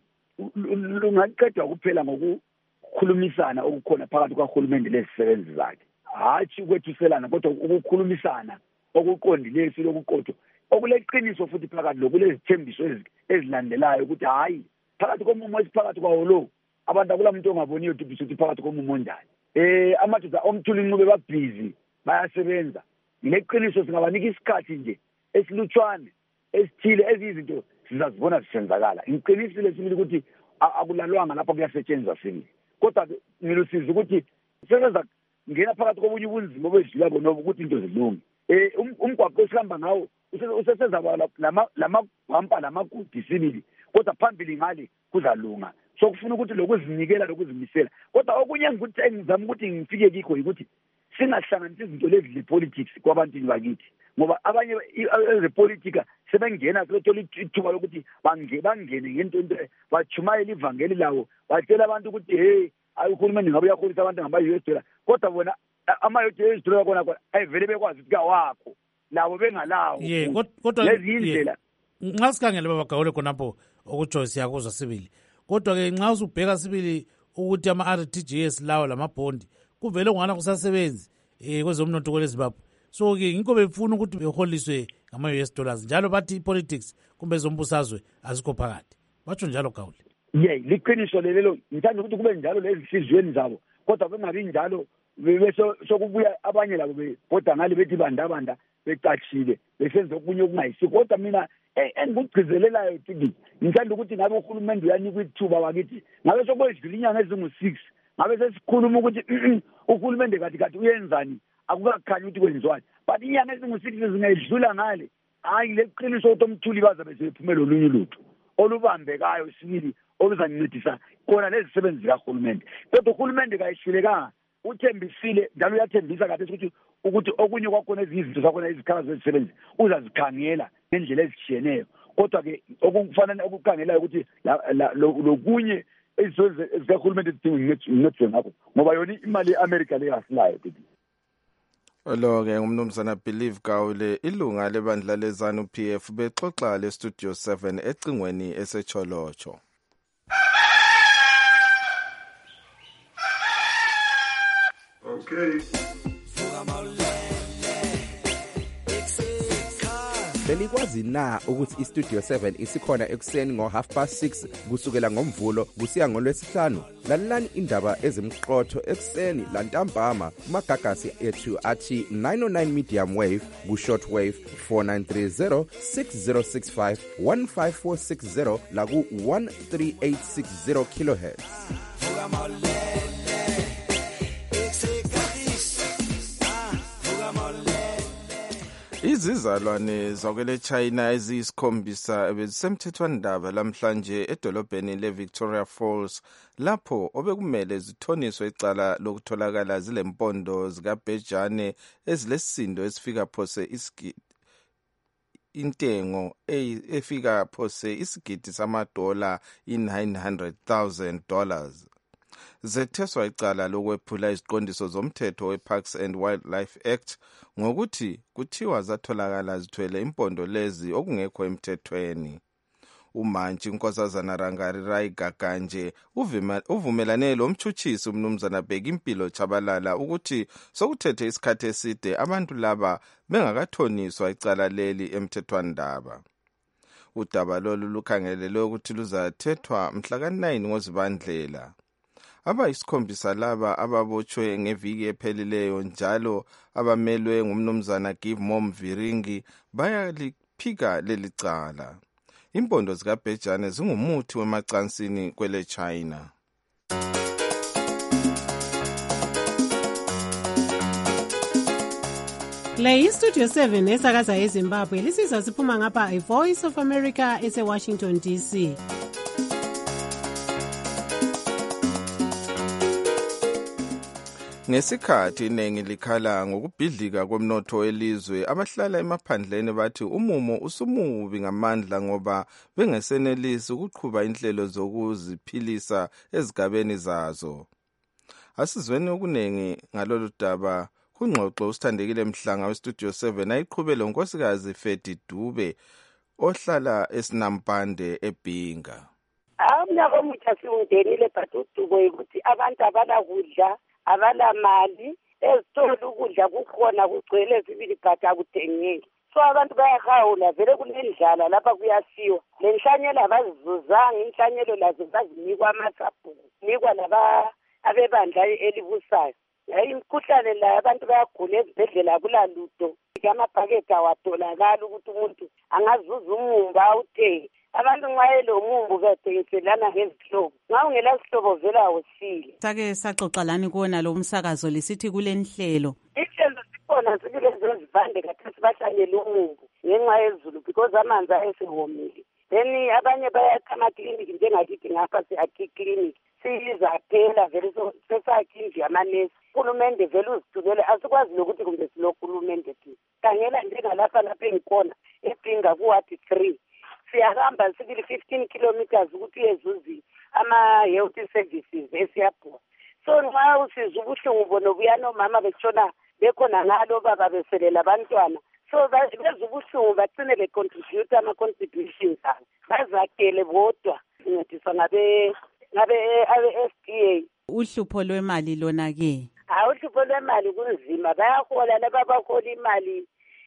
lungaqedwa kuphela ngokukhulumisana okukhona phakathi kwahulumende lezisebenzi zakhe hatshi ukwethuselana kodwa ukukhulumisana okuqondileyo silokuqotho okuleqiniso futhi phakathi lokulezithembiso ezilandelayo ukuthi hayi phakathi komumo esiphakathi kwawo lo abantu akula muntu ongaboniyo ukuthi phakathi komumo njani eh amadoda omthuli ncube babhizi bayasebenza ngileqiniso singabanika isikhathi nje esilutshwane esithile ezizinto sizazibona zisenzakala ngiqinisile sibili ukuthi akulalwanga lapho kuyasetshenzwa sibili kodwa ngilusiza ukuthi sebenza ngena phakathi kobunye ubunzima obedlula bona ukuthi into zilunge eh umgwaqo esihamba ngawo usesezaba lama lamabhampa lamagudi sibili kodwa phambili ngale kuzalunga so kufuna ukuthi lokuzinikela lokuzimisela kodwa okunye ngikuthi engizama ukuthi ngifike kikho ukuthi singahlanganisi izinto lezi le-politics kwabantwini bakithi ngoba abanye ezepolitika sebengena sebethola ithuba lokuthi bangene ngento bachumayela ivangeli lawo batshela abantu ukuthi hey uhulumende ngabe uyakhulisa abantu ngama-U S dollar kodwa bona ama-U S dollar kona kona ayivele bekwazi ukuthi kawakho labo bengalawo lezi yindlela nxa sikhangele babagawule khonapho okutsho siyakuzwa sibili kodwa-ke nxa usubheka sibili ukuthi ama-R T G S lawo lamabhondi kuvele kungana kusasebenzi um kwezomnotho kwelezimbabwe so-ke ngikho befuna ukuthi beholiswe ngama-U S dollars njalo bathi i-politics kumbe ezombusazwe azikho phakathi batsho njalo gawule ye liqiniso lelelo ngithanda ukuthi kube njalo lezinhliziyweni zabo kodwa bengabi njalo sokubuya abanye labo bebhoda ngale bethi bandabanda becatshile besenza okunye okungayisi kodwa mina engikugcizelelayo tibi ngithanda ukuthi ngabe uhulumende uyanikwa ithuba wakithi ngabe sokwedlula inyanga ezingu-six ngabe sesikhuluma ukuthi uhulumende kathi kathi uyenzani akukakhanyi ukuthi kwenziwani but inyanga ezingu-six zingayidlula ngale hayi leqiniso ukuthi omthuli baza besebephumela olunye lutho olubambekayo sibili oluzancedisa khona lezisebenzi zikahulumende kodwa uhulumende kayihlulekanga uthembisile njalo uyathembisa kade ukuthi ukuthi okunye kwakhona eziyizinto zakhona izikhala zezisebenzi uzazikhangela ngendlela ezishiyeneyo kodwa-ke okufanele okukhangelayo ukuthi lokunye izinto zikahulumende zidinga ngincediswe ngakho ngoba yona imali ye-amerika leyo asilayo tithi lo-ke ngumnumzana Believe Gawule ilunga lebandla lezanu P F bexoxa le-studio seven ecingweni esecholotsho okay Belikwazi na ukuthi iStudio seven isikhona ekuseni ngo-half past six kusukela ngomvulo kusiya ngolwesihlanu lalelani indaba ezimqotho ekuseni lantambama kumagagasi ethu athi nine oh nine medium wave ku-short wave four nine three zero six zero six five one five four six zero laku one three eight six zero kilohertz Izizalwane zakwele China eziyisikhombisa bezisemthethwandaba lamhlanje edolobheni le-Victoria Falls lapho obekumele zithoniswe icala lokutholakala zilempondo zikabhejane ezilesindo esifika phose isigidi intengo efika phose isigidi samadola i-nine hundred thousand dollars. Zetheswa icala lokwephula iziqondiso zomthetho we-Parks and Wildlife Act ngokuthi kuthiwa zatholakala zithwele impondo lezi okungekho emthethweni. Umantshi unkosazana Rangarirai Gaganje uvumelane lo mtshutshisi umnumzana Bhekimpilo Chabalala ukuthi sokuthethe isikhathi eside abantu laba bengakathoniswa icala leli emthethwandaba. Udaba lolu lukhangelelwe ukuthi luzathethwa mhla ka nine ngoZibandlela. Abayisikhombisa laba ababotshwe ngeviki ephelileyo njalo abamelwe ngumnumzana Give Mom Viringi bayaliphika leli cala. impondo zikabhejane zingumuthi wemacansini kwele China. Le iStudio seven esakaza eZimbabwe lisizwa siphuma ngapha iVoice of America ese-Washington D C. Ngesikhathi iningi likhala ngokubhidlika komnotho welizwe, abahlala emaphandleni bathi umumo usumubi ngamandla ngoba bengesenelisi ukuqhuba inhlelo zokuziphilisa ezigabeni zazo. Asizweni okuningi ngalolu daba kungxoxo usithandekile Mhlanga weStudio seven ayiqhubele unkosikazi Fedi Dube ohlala eSinampande eBhinga. Amnyaka omutsha siwungenile but uDube ukuthi abantu abanakudla abala mali ezitolo ukudla kukhona kugcwele sibili but akuthengeki. So abantu bayahawula vele kunendlala lapha kuyasiwa. Lenhlanyelo abazizuzanga inhlanyelo lazo bazinikwa amasabhuku nikwa laba abebandla elibusayo. Imikhuhlane la abantu bayagula ezibhedlela akulaludo. Amabhakede awatholakala ukuthi umuntu angazuza umumba awuthenge. Abantu nxa elomumbu bethengiselana ngezihlobo. Nxa ungela sihlobo vele awusile. Sake saxoxa lani kuona lo umsakazo lisithi kule nhlelo. Inhlelo sikhona sikulezi zivande khathesi bahlanyela umumbu ngenxa yezulu because amanzi ayesehomile. Then abanye bayakha amakliniki njengakithi ngapha si-Aki clinic. Siyiza phela vele sesakhi nje amanesi. Uhulumende vele uzithubele asikwazi nokuthi kumbe silohulumende thina. Khangela njengalapha lapha engikhona eBhinga kuward three. Siyahamba sibili fifteen kilometers ukuthi uyezuzi ama-health services esiyabhua. So nxa usizwa ubuhlungu bona ubuyana omama betshona bekhona ngalo baba beselela abantwana. So bezwa ubuhlungu bagcine becontribute ama-contributions abo. Bazakhele bodwa sincediswa ngabe ngabe-S D A. Uhlupho lwemali lona-ke? Hayi, uhlupho lwemali kunzima. Bayahola laba abahola imali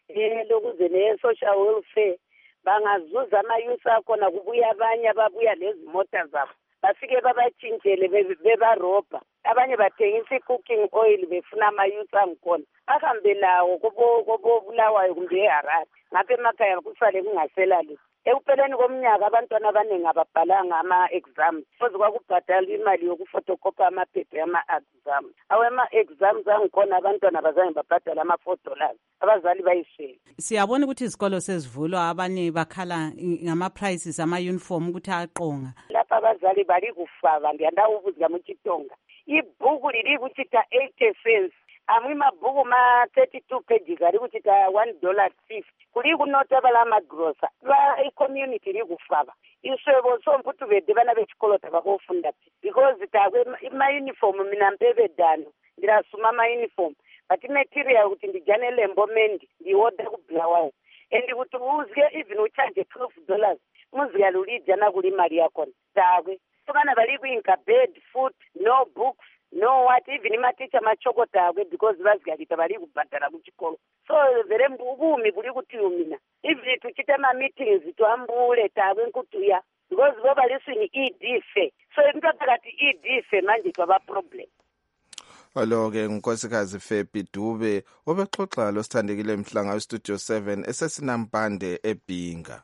lokuze ne-social welfare. Bangazuza amayusi akhona kubuya abanye ababuya lezi mota zabo. Bafike babatshintshele bebarobha. Abanye bathengisa i-cooking oil befuna amayusi angikhona. Bahambe lawo kobo Bulawayo kumbe eHarare. Ngapha emakhaya kusale kungasela lutho. Ekupheleni komnyaka abantwana abaningi ababhalanga ama-exams. Futhi kwakubhadala imali yokufotokopa amaphepha ama-exam. Awe ama-exams angikhona abantwana abazange babhadala ama-four dollars. Abazali bayishele. Siyabona ukuthi izikolo sezivulwa abanye bakhala ngama-prices ama-uniform ukuthi aqonga. Lapha abazali bali kufaba ndiyanda ubuza muchitonga. Ibhuku lili kuchita eighty cents. Amwe mabhuku ma thirty-two pages ari kuchita one dollar fifty. Kuli kunota bala magrosa. Ba i-community li kufaba. Iswebo so mputu vede bana bechikolo tabakofunda. Because itakwe ima uniform mina mpebe dano. Ndira suma ma uniform. But material kuti ndijane lembo mendi. Ndi order ku Bulawayo. Endi kuti uzge even ucharge twelve dollars. Muzga luli jana kuli mali yakona. Takwe. So bana bali kuinka bed, food, no books. No what even my teacher machokota because bazgalita bali kubhadala kuchikolo. So vere mbumi kuli kuti umina. Even tuchita ma meetings tuhambule tawe nkutuya because baba listen E D F. So ntakati E D F manje kwaba problem. Aloke unkosikazi Fedi Dube obexoxa lo Sithandekile Mhlanga weStudio seven esesinampande eBhinga.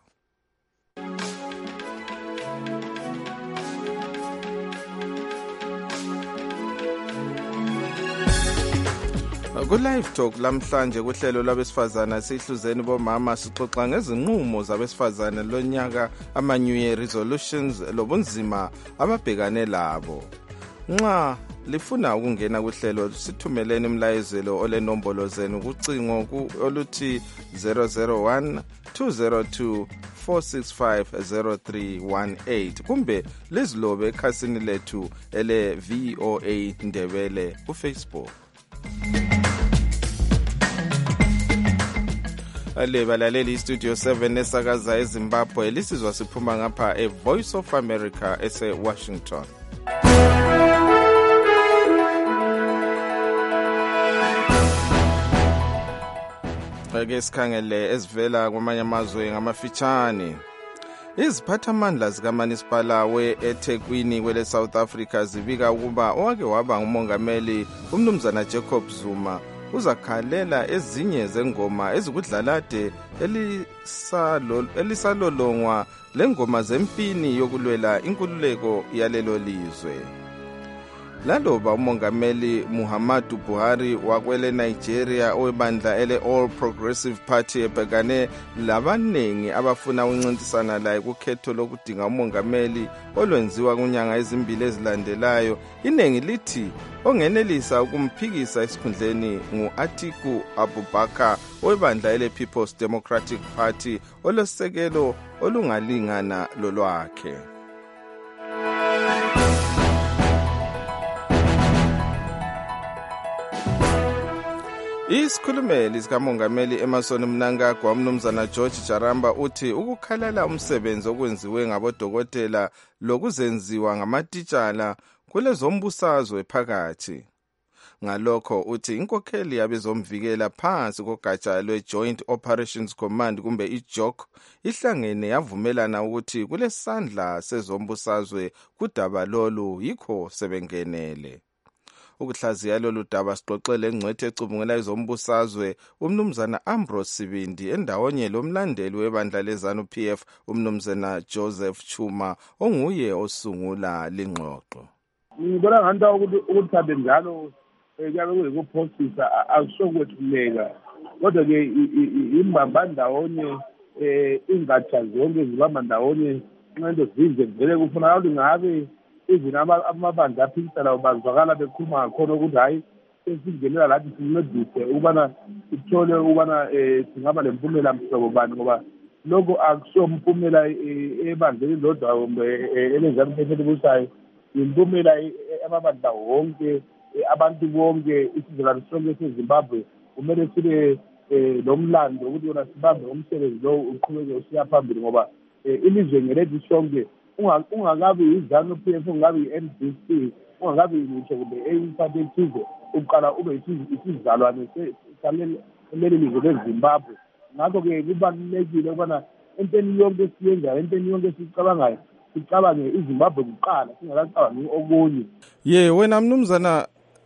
Ku-Live Talk lamhlanje kuhlelo lwabesifazana sihluzeni bomama sixoxa ngezinqumo zabesifazana lonyaka ama-New Year resolutions lobunzima ababhekane labo. Nxa lifuna ukungena kuhlelo sithumeleni imlayezelo olenombolo zenu kucingo oluthi zero zero one two zero two four six five zero three one eight kumbe lizilobe ekhasini lethu ele V O A Ndebele kuFacebook. Ale balaleli iStudio seven esakaza eZimbabwe lisizwa siphuma ngapha eVoice of America ese-Washington. Ake sikhangele ezivela kwamanye amazwe ngamafitshane. Iziphathamandla zikaManisipala we-eThekwini kwele South Africa zibika ukuba owake waba ngumongameli umnumzana Jacob Zuma uzakhalela ezinye zengoma ezikudlalade elisalolongwa lengoma zempini yokulwela inkululeko yalelo lizwe. Laloba umongameli Muhammadu Buhari wakwele Nigeria owebandla ele All Progressive Party ebhekane labanengi abafuna ukuncintisana laye kukhetho lokudinga umongameli olwenziwa kunyanga ezimbili ezilandelayo, inengi lithi ongenelisa ukumphikisa esikhundleni ngu-Atiku Abubakar owebandla ele People's Democratic Party olosekelo olungalingana lolwakhe. Isikhulumeli sikamongameli Emmerson Mnangagwa umnumzana George Jaramba uthi ukukhalala umsebenzi okwenziwe ngabodokotela lokuzenziwa ngamatitshala kulezombusazwe phakathi. Ngalokho uthi inkokheli yabezomvikela phansi kogatsha lwe-Joint Operations Command kumbe i-J O C ihlangene yavumelana ukuthi kulesandla sezombusazwe kudaba lolu yikho sebengenele. Ukuhlaziya lolu daba sixoxele engcwethe ecubungela izombusazwe umnumzana Ambrose Sibindi endawonye lomlandeli webandla lezanu P F umnumzana Joseph Chuma onguye osungula lingxoxo. Ngibona nganta ukuthi thabe njalo kuyabe kuyikuphosisa akusokwethuleka kodwa ke imbamba ndawonye ingatsha zonke zibamba ndawonye nqendo zinje vele kufunakala ukuthi ngabe even amabandla aphikisana bazwakala bekhuluma ngakhona ukuthi hayi sesingenela lathi sincedise ukubana sithole ukubana singaba lempumela mhlobo bani ngoba lokho akusompumela ebandleni lodwa kumbe elezanu elibusayo, impumela amabandla wonke abantu bonke isizwe sonke seZimbabwe kumele sibe lomlando ukuthi yona sibambe umsebenzi lo uqhubeke usiya phambili ngoba ilizwe ngelethu sonke ungakabi izanu P F ungabi i-N D C ungakabi ngitsho kumbe eyiphathe ethize uqala ube isizalwane leli lizwe leZimbabwe. Ngakho-ke kubalulekile ukubana entweni yonke esiyenzayo, entweni yonke esicabangayo, sicabange iZimbabwe kuqala singakacabangi okunye. Ye wena mnumzana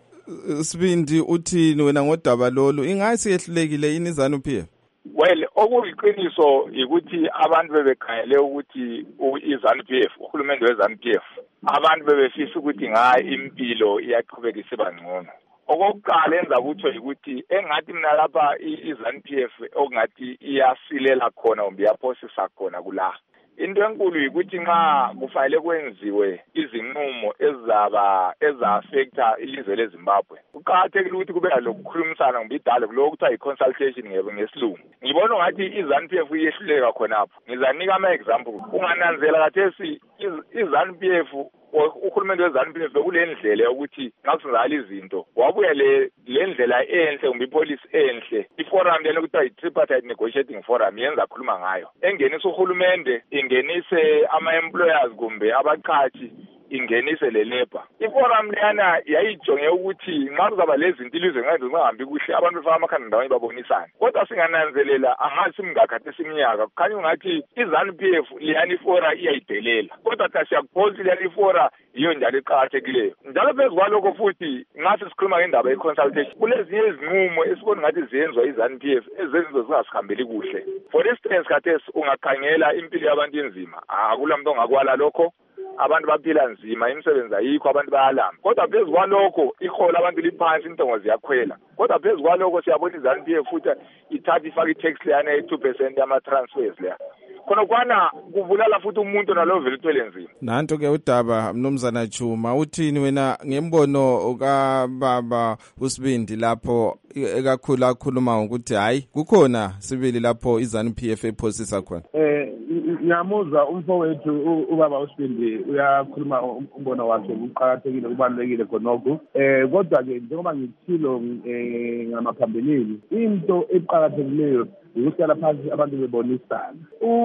Sibindi uthini wena ngodaba lolu, ingayi siyehlulekile yini izanu P F? Well, okuyiqiniso ukuthi abantu bebekhayele ukuthi izanu P F, uhulumende wezanu P F, abantu bebefisa ukuthi ngayi impilo iyaqhubeka isiba ngcono. Okokuqala enza kutho ukuthi engathi mina lapha izanu P F okungathi iyasilela khona kumbe iyaphosisa khona kula. Into enkulu ukuthi nxa kufanele kwenziwe izinqumo ezaba eza-affecta ilizwe leZimbabwe, kuqakathekile ukuthi kube lokukhulumisana kumbe idale kuloko kuthiwa yi-consultation ngesilungu. Ngibona ngathi izanu P F iyehluleka khonapho. Ngizanika ama-example. Ungananzela kathesi izanu P F uhulumende wezanu P F bekule ndlela yokuthi ngakusizala izinto wabuya le le ndlela enhle kumbe ipolicy enhle iforum lelo kuthiwa yi-tripartite negotiating forum yenza akhuluma ngayo, engenisa uhulumende, ingenise ama-employers kumbe abaqhathi, ingenise le labor. Iforum leyana yayijonge ukuthi nxa kuzaba lezinto ilizwe ngenze zingahambi kuhle abantu befaka amakhanda ndawonye babonisane. Kodwa singananzelela angathi simngakhathi esiminyaka kukhanya ungathi izanu P F liyani ifora iyayidelela, kodwa xa siyakuphosa liyani ifora yiyo njalo eqakathekileyo. Njalo phezu kwalokho futhi ngathi sikhuluma ngendaba ye-consultation kulezinye izinqumo esibona ngathi ziyenzwa izanu P F ezenziwe zingasihambeli kuhle. For instance khathesi ungakhangela impilo yabantu enzima, akula muntu ongakwala lokho, abantu baphila nzima, imisebenzi ayikho, abantu bayalamba. Kodwa phezu kwalokho ihola abantu liphansi, intongo ziyakhwela. Kodwa phezu kwalokho siyabona izanu P F futhi ithatha ifaka i-tax leyana ye-two percent yama-transfers leya. Khona kwana kuvulala futhi umuntu nalo vele uthwele nzima. Nanto ke udaba mnumzana Chuma uthini wena ngembono kaBaba uSibindi lapho ekakhulu akhuluma ukuthi hayi kukhona sibili lapho izanu P F ephosisa khona? Eh ngiyamuzwa umfowethu ubaba uSibindi uyakhuluma umbono wakhe uqhakathekile kubalekile khonokho. Eh kodwa ke njengoba ngithilo ngamaphambilini into eqhakathekileyo ukuhlala phansi abantu bebonisana.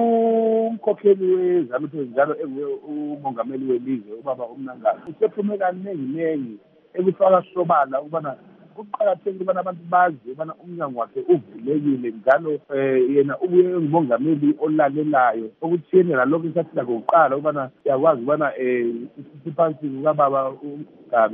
Umkhokheli wezanu P F njalo enguye umongameli welizwe ubaba uMnangagwa usephume kaningi nengi ekufaka sobala ukubana kuqhakathekile ukubana abantu bazi ukubana umnyango wakhe uvulekile njalo yena ubuye ngumongameli olalelayo okuthiyene nalokho esathila kokuqala ukubana siyakwazi ukubana siphansi kukababa uMgabe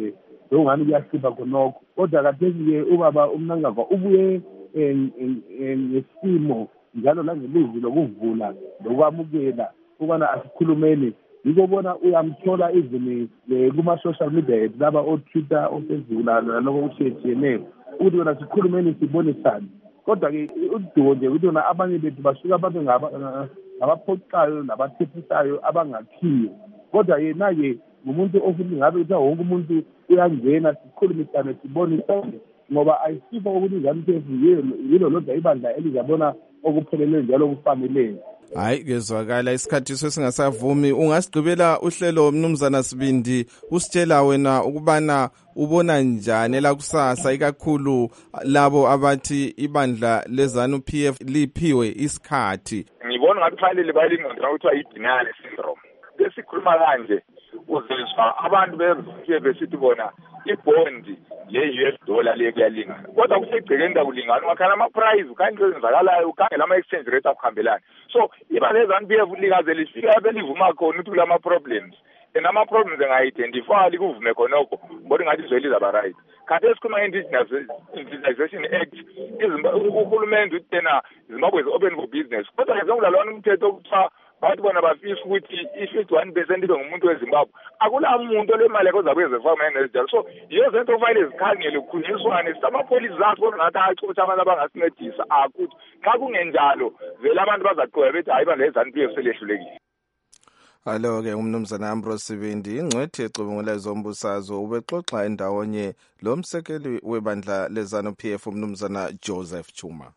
lokungani kuyahlupha khonokho. Kodwa kathesi-ke ubaba uMnangagwa ubuye ngesimo njalo langelizwi lokuvula lokwamukela ukubana asikhulumeni. Yikobona uyamthola even kuma-social media laba o-Twitter, o-Facebook naloko okushiyetshiyeneyo ukuthi wena sikhulumeni sibonisane. Kodwa-ke udumo nje ukuthi wona abanye bethu basuka babe ngabaphoqayo nabathephisayo abangakhiyo. Kodwa yena-ke ngumuntu ofuthi ngabe ukuthi wonke umuntu uyangena sikhulumisane sibonisane, ngoba ayisikho ukuthi iZANU-P F yilo lodwa ibandla elizabona okupheleleyo njalo okufaneleyo. Hayi kezwakala isikhathi sesingasavumi. Ungasigqibela uhlelo Mnumzana Sibindi usitshela wena ukubana ubona njani la kusasa ikakhulu labo abathi ibandla leZANU-P F liphiwe isikhathi. Ngibona ngathi kufanele bayilingana ukuthi ayidenial syndrome. Besikhuluma kanje uzizwa abantu bevike besithi bona ibondi le-U S dollar le kuyalingana. Kodwa kusegcekeni kakulingana ungakhana ama-price ukhanye kwenzakalayo ukhangela ama-exchange rate akuhambelani. So iba le-ZANU-P F likaze lifika lapho elivuma khona ukuthi kulama-problems and ama-problems enga-identify likuvume khonokho mbona ngathi izwe lizaba right. Kanti esikhuluma nge-Indigenization Act uhulumende uthi tena Zimbabwe is open for business. Kodwa njengoba lona umthetho okuthiwa bathi bona bafisa ukuthi i-fifty-one percent ibe ngumuntu weZimbabwe. Akula muntu olemali kozakwenza farmer engenjalo. So yiyo zento kufanele zikhangele kukhulunyiswane samapholisi zakho bona ngathi achotha abantu abangasincedisa akuthi xa kungenjalo vele abantu bazaqoya bethi hayi bandla leZANU-P F selehlulekile. Alo-ke uMnumzana Ambrose Sibindi ingcwethi ecubungula zombusazwe ubexoxa endawonye lo msekeli webandla leZANU-P F uMnumzana Joseph Chuma.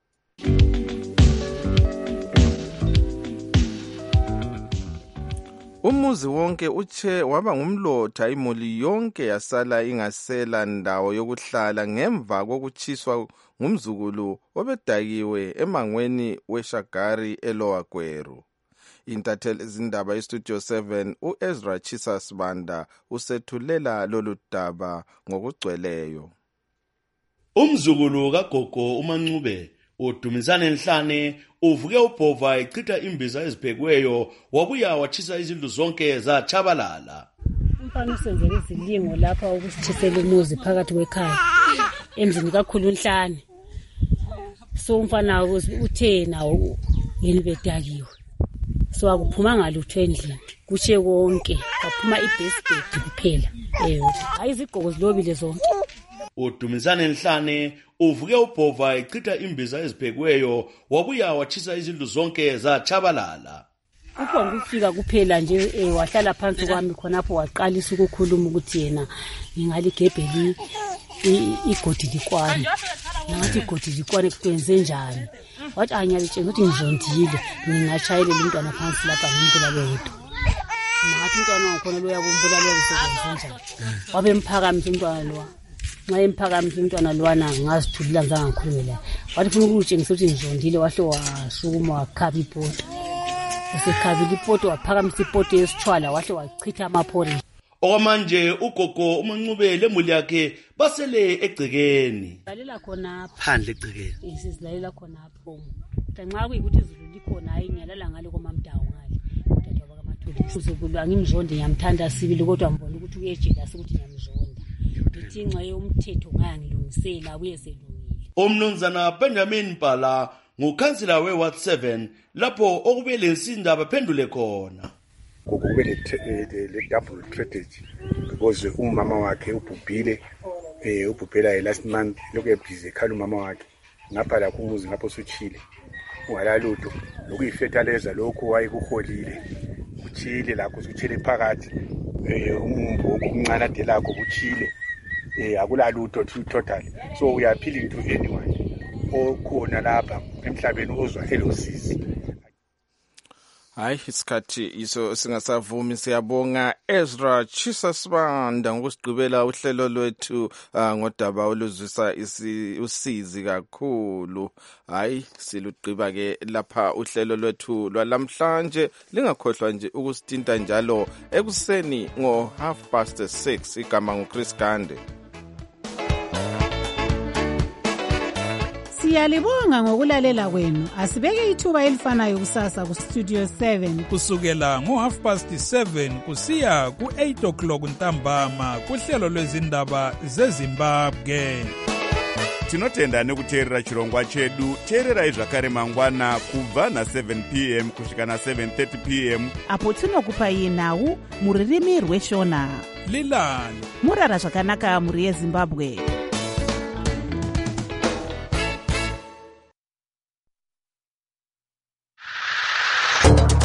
Umuzi wonke utshe waba ngumlotha imuli yonke yasala ingasela ndawo yokuhlala ngemva kokuchiswa ngumzukulu obedakiwe emangweni weShagari eLower Gweru. Intatheli izindaba iStudio seven uEzra Chisas Banda usethulela lolu daba ngokugcweleyo. Umzukulu kaGogo uMancube uDumisane Nhlane uvuke ubhova echitha imbiza eziphekweyo wabuya wachisa izindlu zonke zachabalala. Umfana usenzele izilingo lapha ukusithisela umuzi phakathi kwekhaya emzini kakhulu Nhlane. So umfana uthe nawo yini bedakiwe. So akuphuma ngalutho endlini kushe konke kwaphuma ibasket kuphela eyo ayizigqoko zilobile zonke. uDumisane Nhlane uvuke ubhova echitha imbiza eziphekweyo wabuya wachisa izindlu zonke zachabalala. Ukhona ukufika kuphela nje eh, wahlala phansi kwami khonapho waqalisa ukukhuluma ukuthi yena ngingaligebheli igodi likwane. Nathi igodi likwane kwenze njani? Wathi anyalitshela ukuthi ngizondile ngingachayela umntwana phansi lapha ngimphela lwethu. Nathi umntwana wakhona lo yakumbula lo kusebenza njani? Wabe mphakamisa umntwana lo. Nxa emphakamisa umntwana lwana ngazithulila ngizangakhulumela. Wathi ufuna ukutshengisa ukuthi ngizondile wahle wasukuma wakhaba ipoto. Usekhabile ipoto waphakamisa ipoto yesithwala wahle wachitha amaphori. Okwamanje uGogo uMancube lemuli yakhe basele egcekeni. Lalela khona phandle egcekeni. Isizilalela khona apho. Nxa kuyikuthi izulu likhona hayi ngiyalala ngale komamdawo ngale. Kodwa baba kaMathuli uzokulwa ngimzonde ngiyamthanda sibili kodwa ngibona ukuthi uyejela ukuthi ngiyamzonda. Ngithi nxa yomthetho ngangilungisela uyeselungile. Umnumzana Benjamin Bhala ngukhansela weWard seven lapho okube lensinda baphendule khona. Kube le double strategy because umama wakhe ubhubhile eh ubhubhela last month lokho ebhizi ekhala umama wakhe ngapha la kumuzi ngapho suchile ungalalutho lokuyifetaleza lokho wayekuholile uchile lakho suchile phakathi eh umumbo okuncane de lakho buchile eh akulalutho total so we are appealing to anyone okhona lapha emhlabeni ozwa elosisi. Hayi isikhathi iso singasavumi siyabonga Ezra Chisasbanda ngokusigqibela uhlelo lwethu uh, ngodaba oluzwisa usizi kakhulu. Hayi silugqiba ke lapha uhlelo lwethu lwalamhlanje lingakhohlwa nje ukusithinta njalo ekuseni ngo half past six igama nguChris Gande. Siyalibonga ngokulalela kwenu. Asibeke ithuba elifanayo kusasa ku Studio seven kusukela ngo half past seven kusiya ku eight o'clock ntambama kuhlelo lwezindaba zeZimbabwe. Tinotenda nekuteerera chirongwa chedu. Teererai zvakare mangwana kubva na seven p m kusvika na seven thirty p m apo tinokupai nhau muririmi rweshona. Lilani murara zvakanaka muri yeZimbabwe.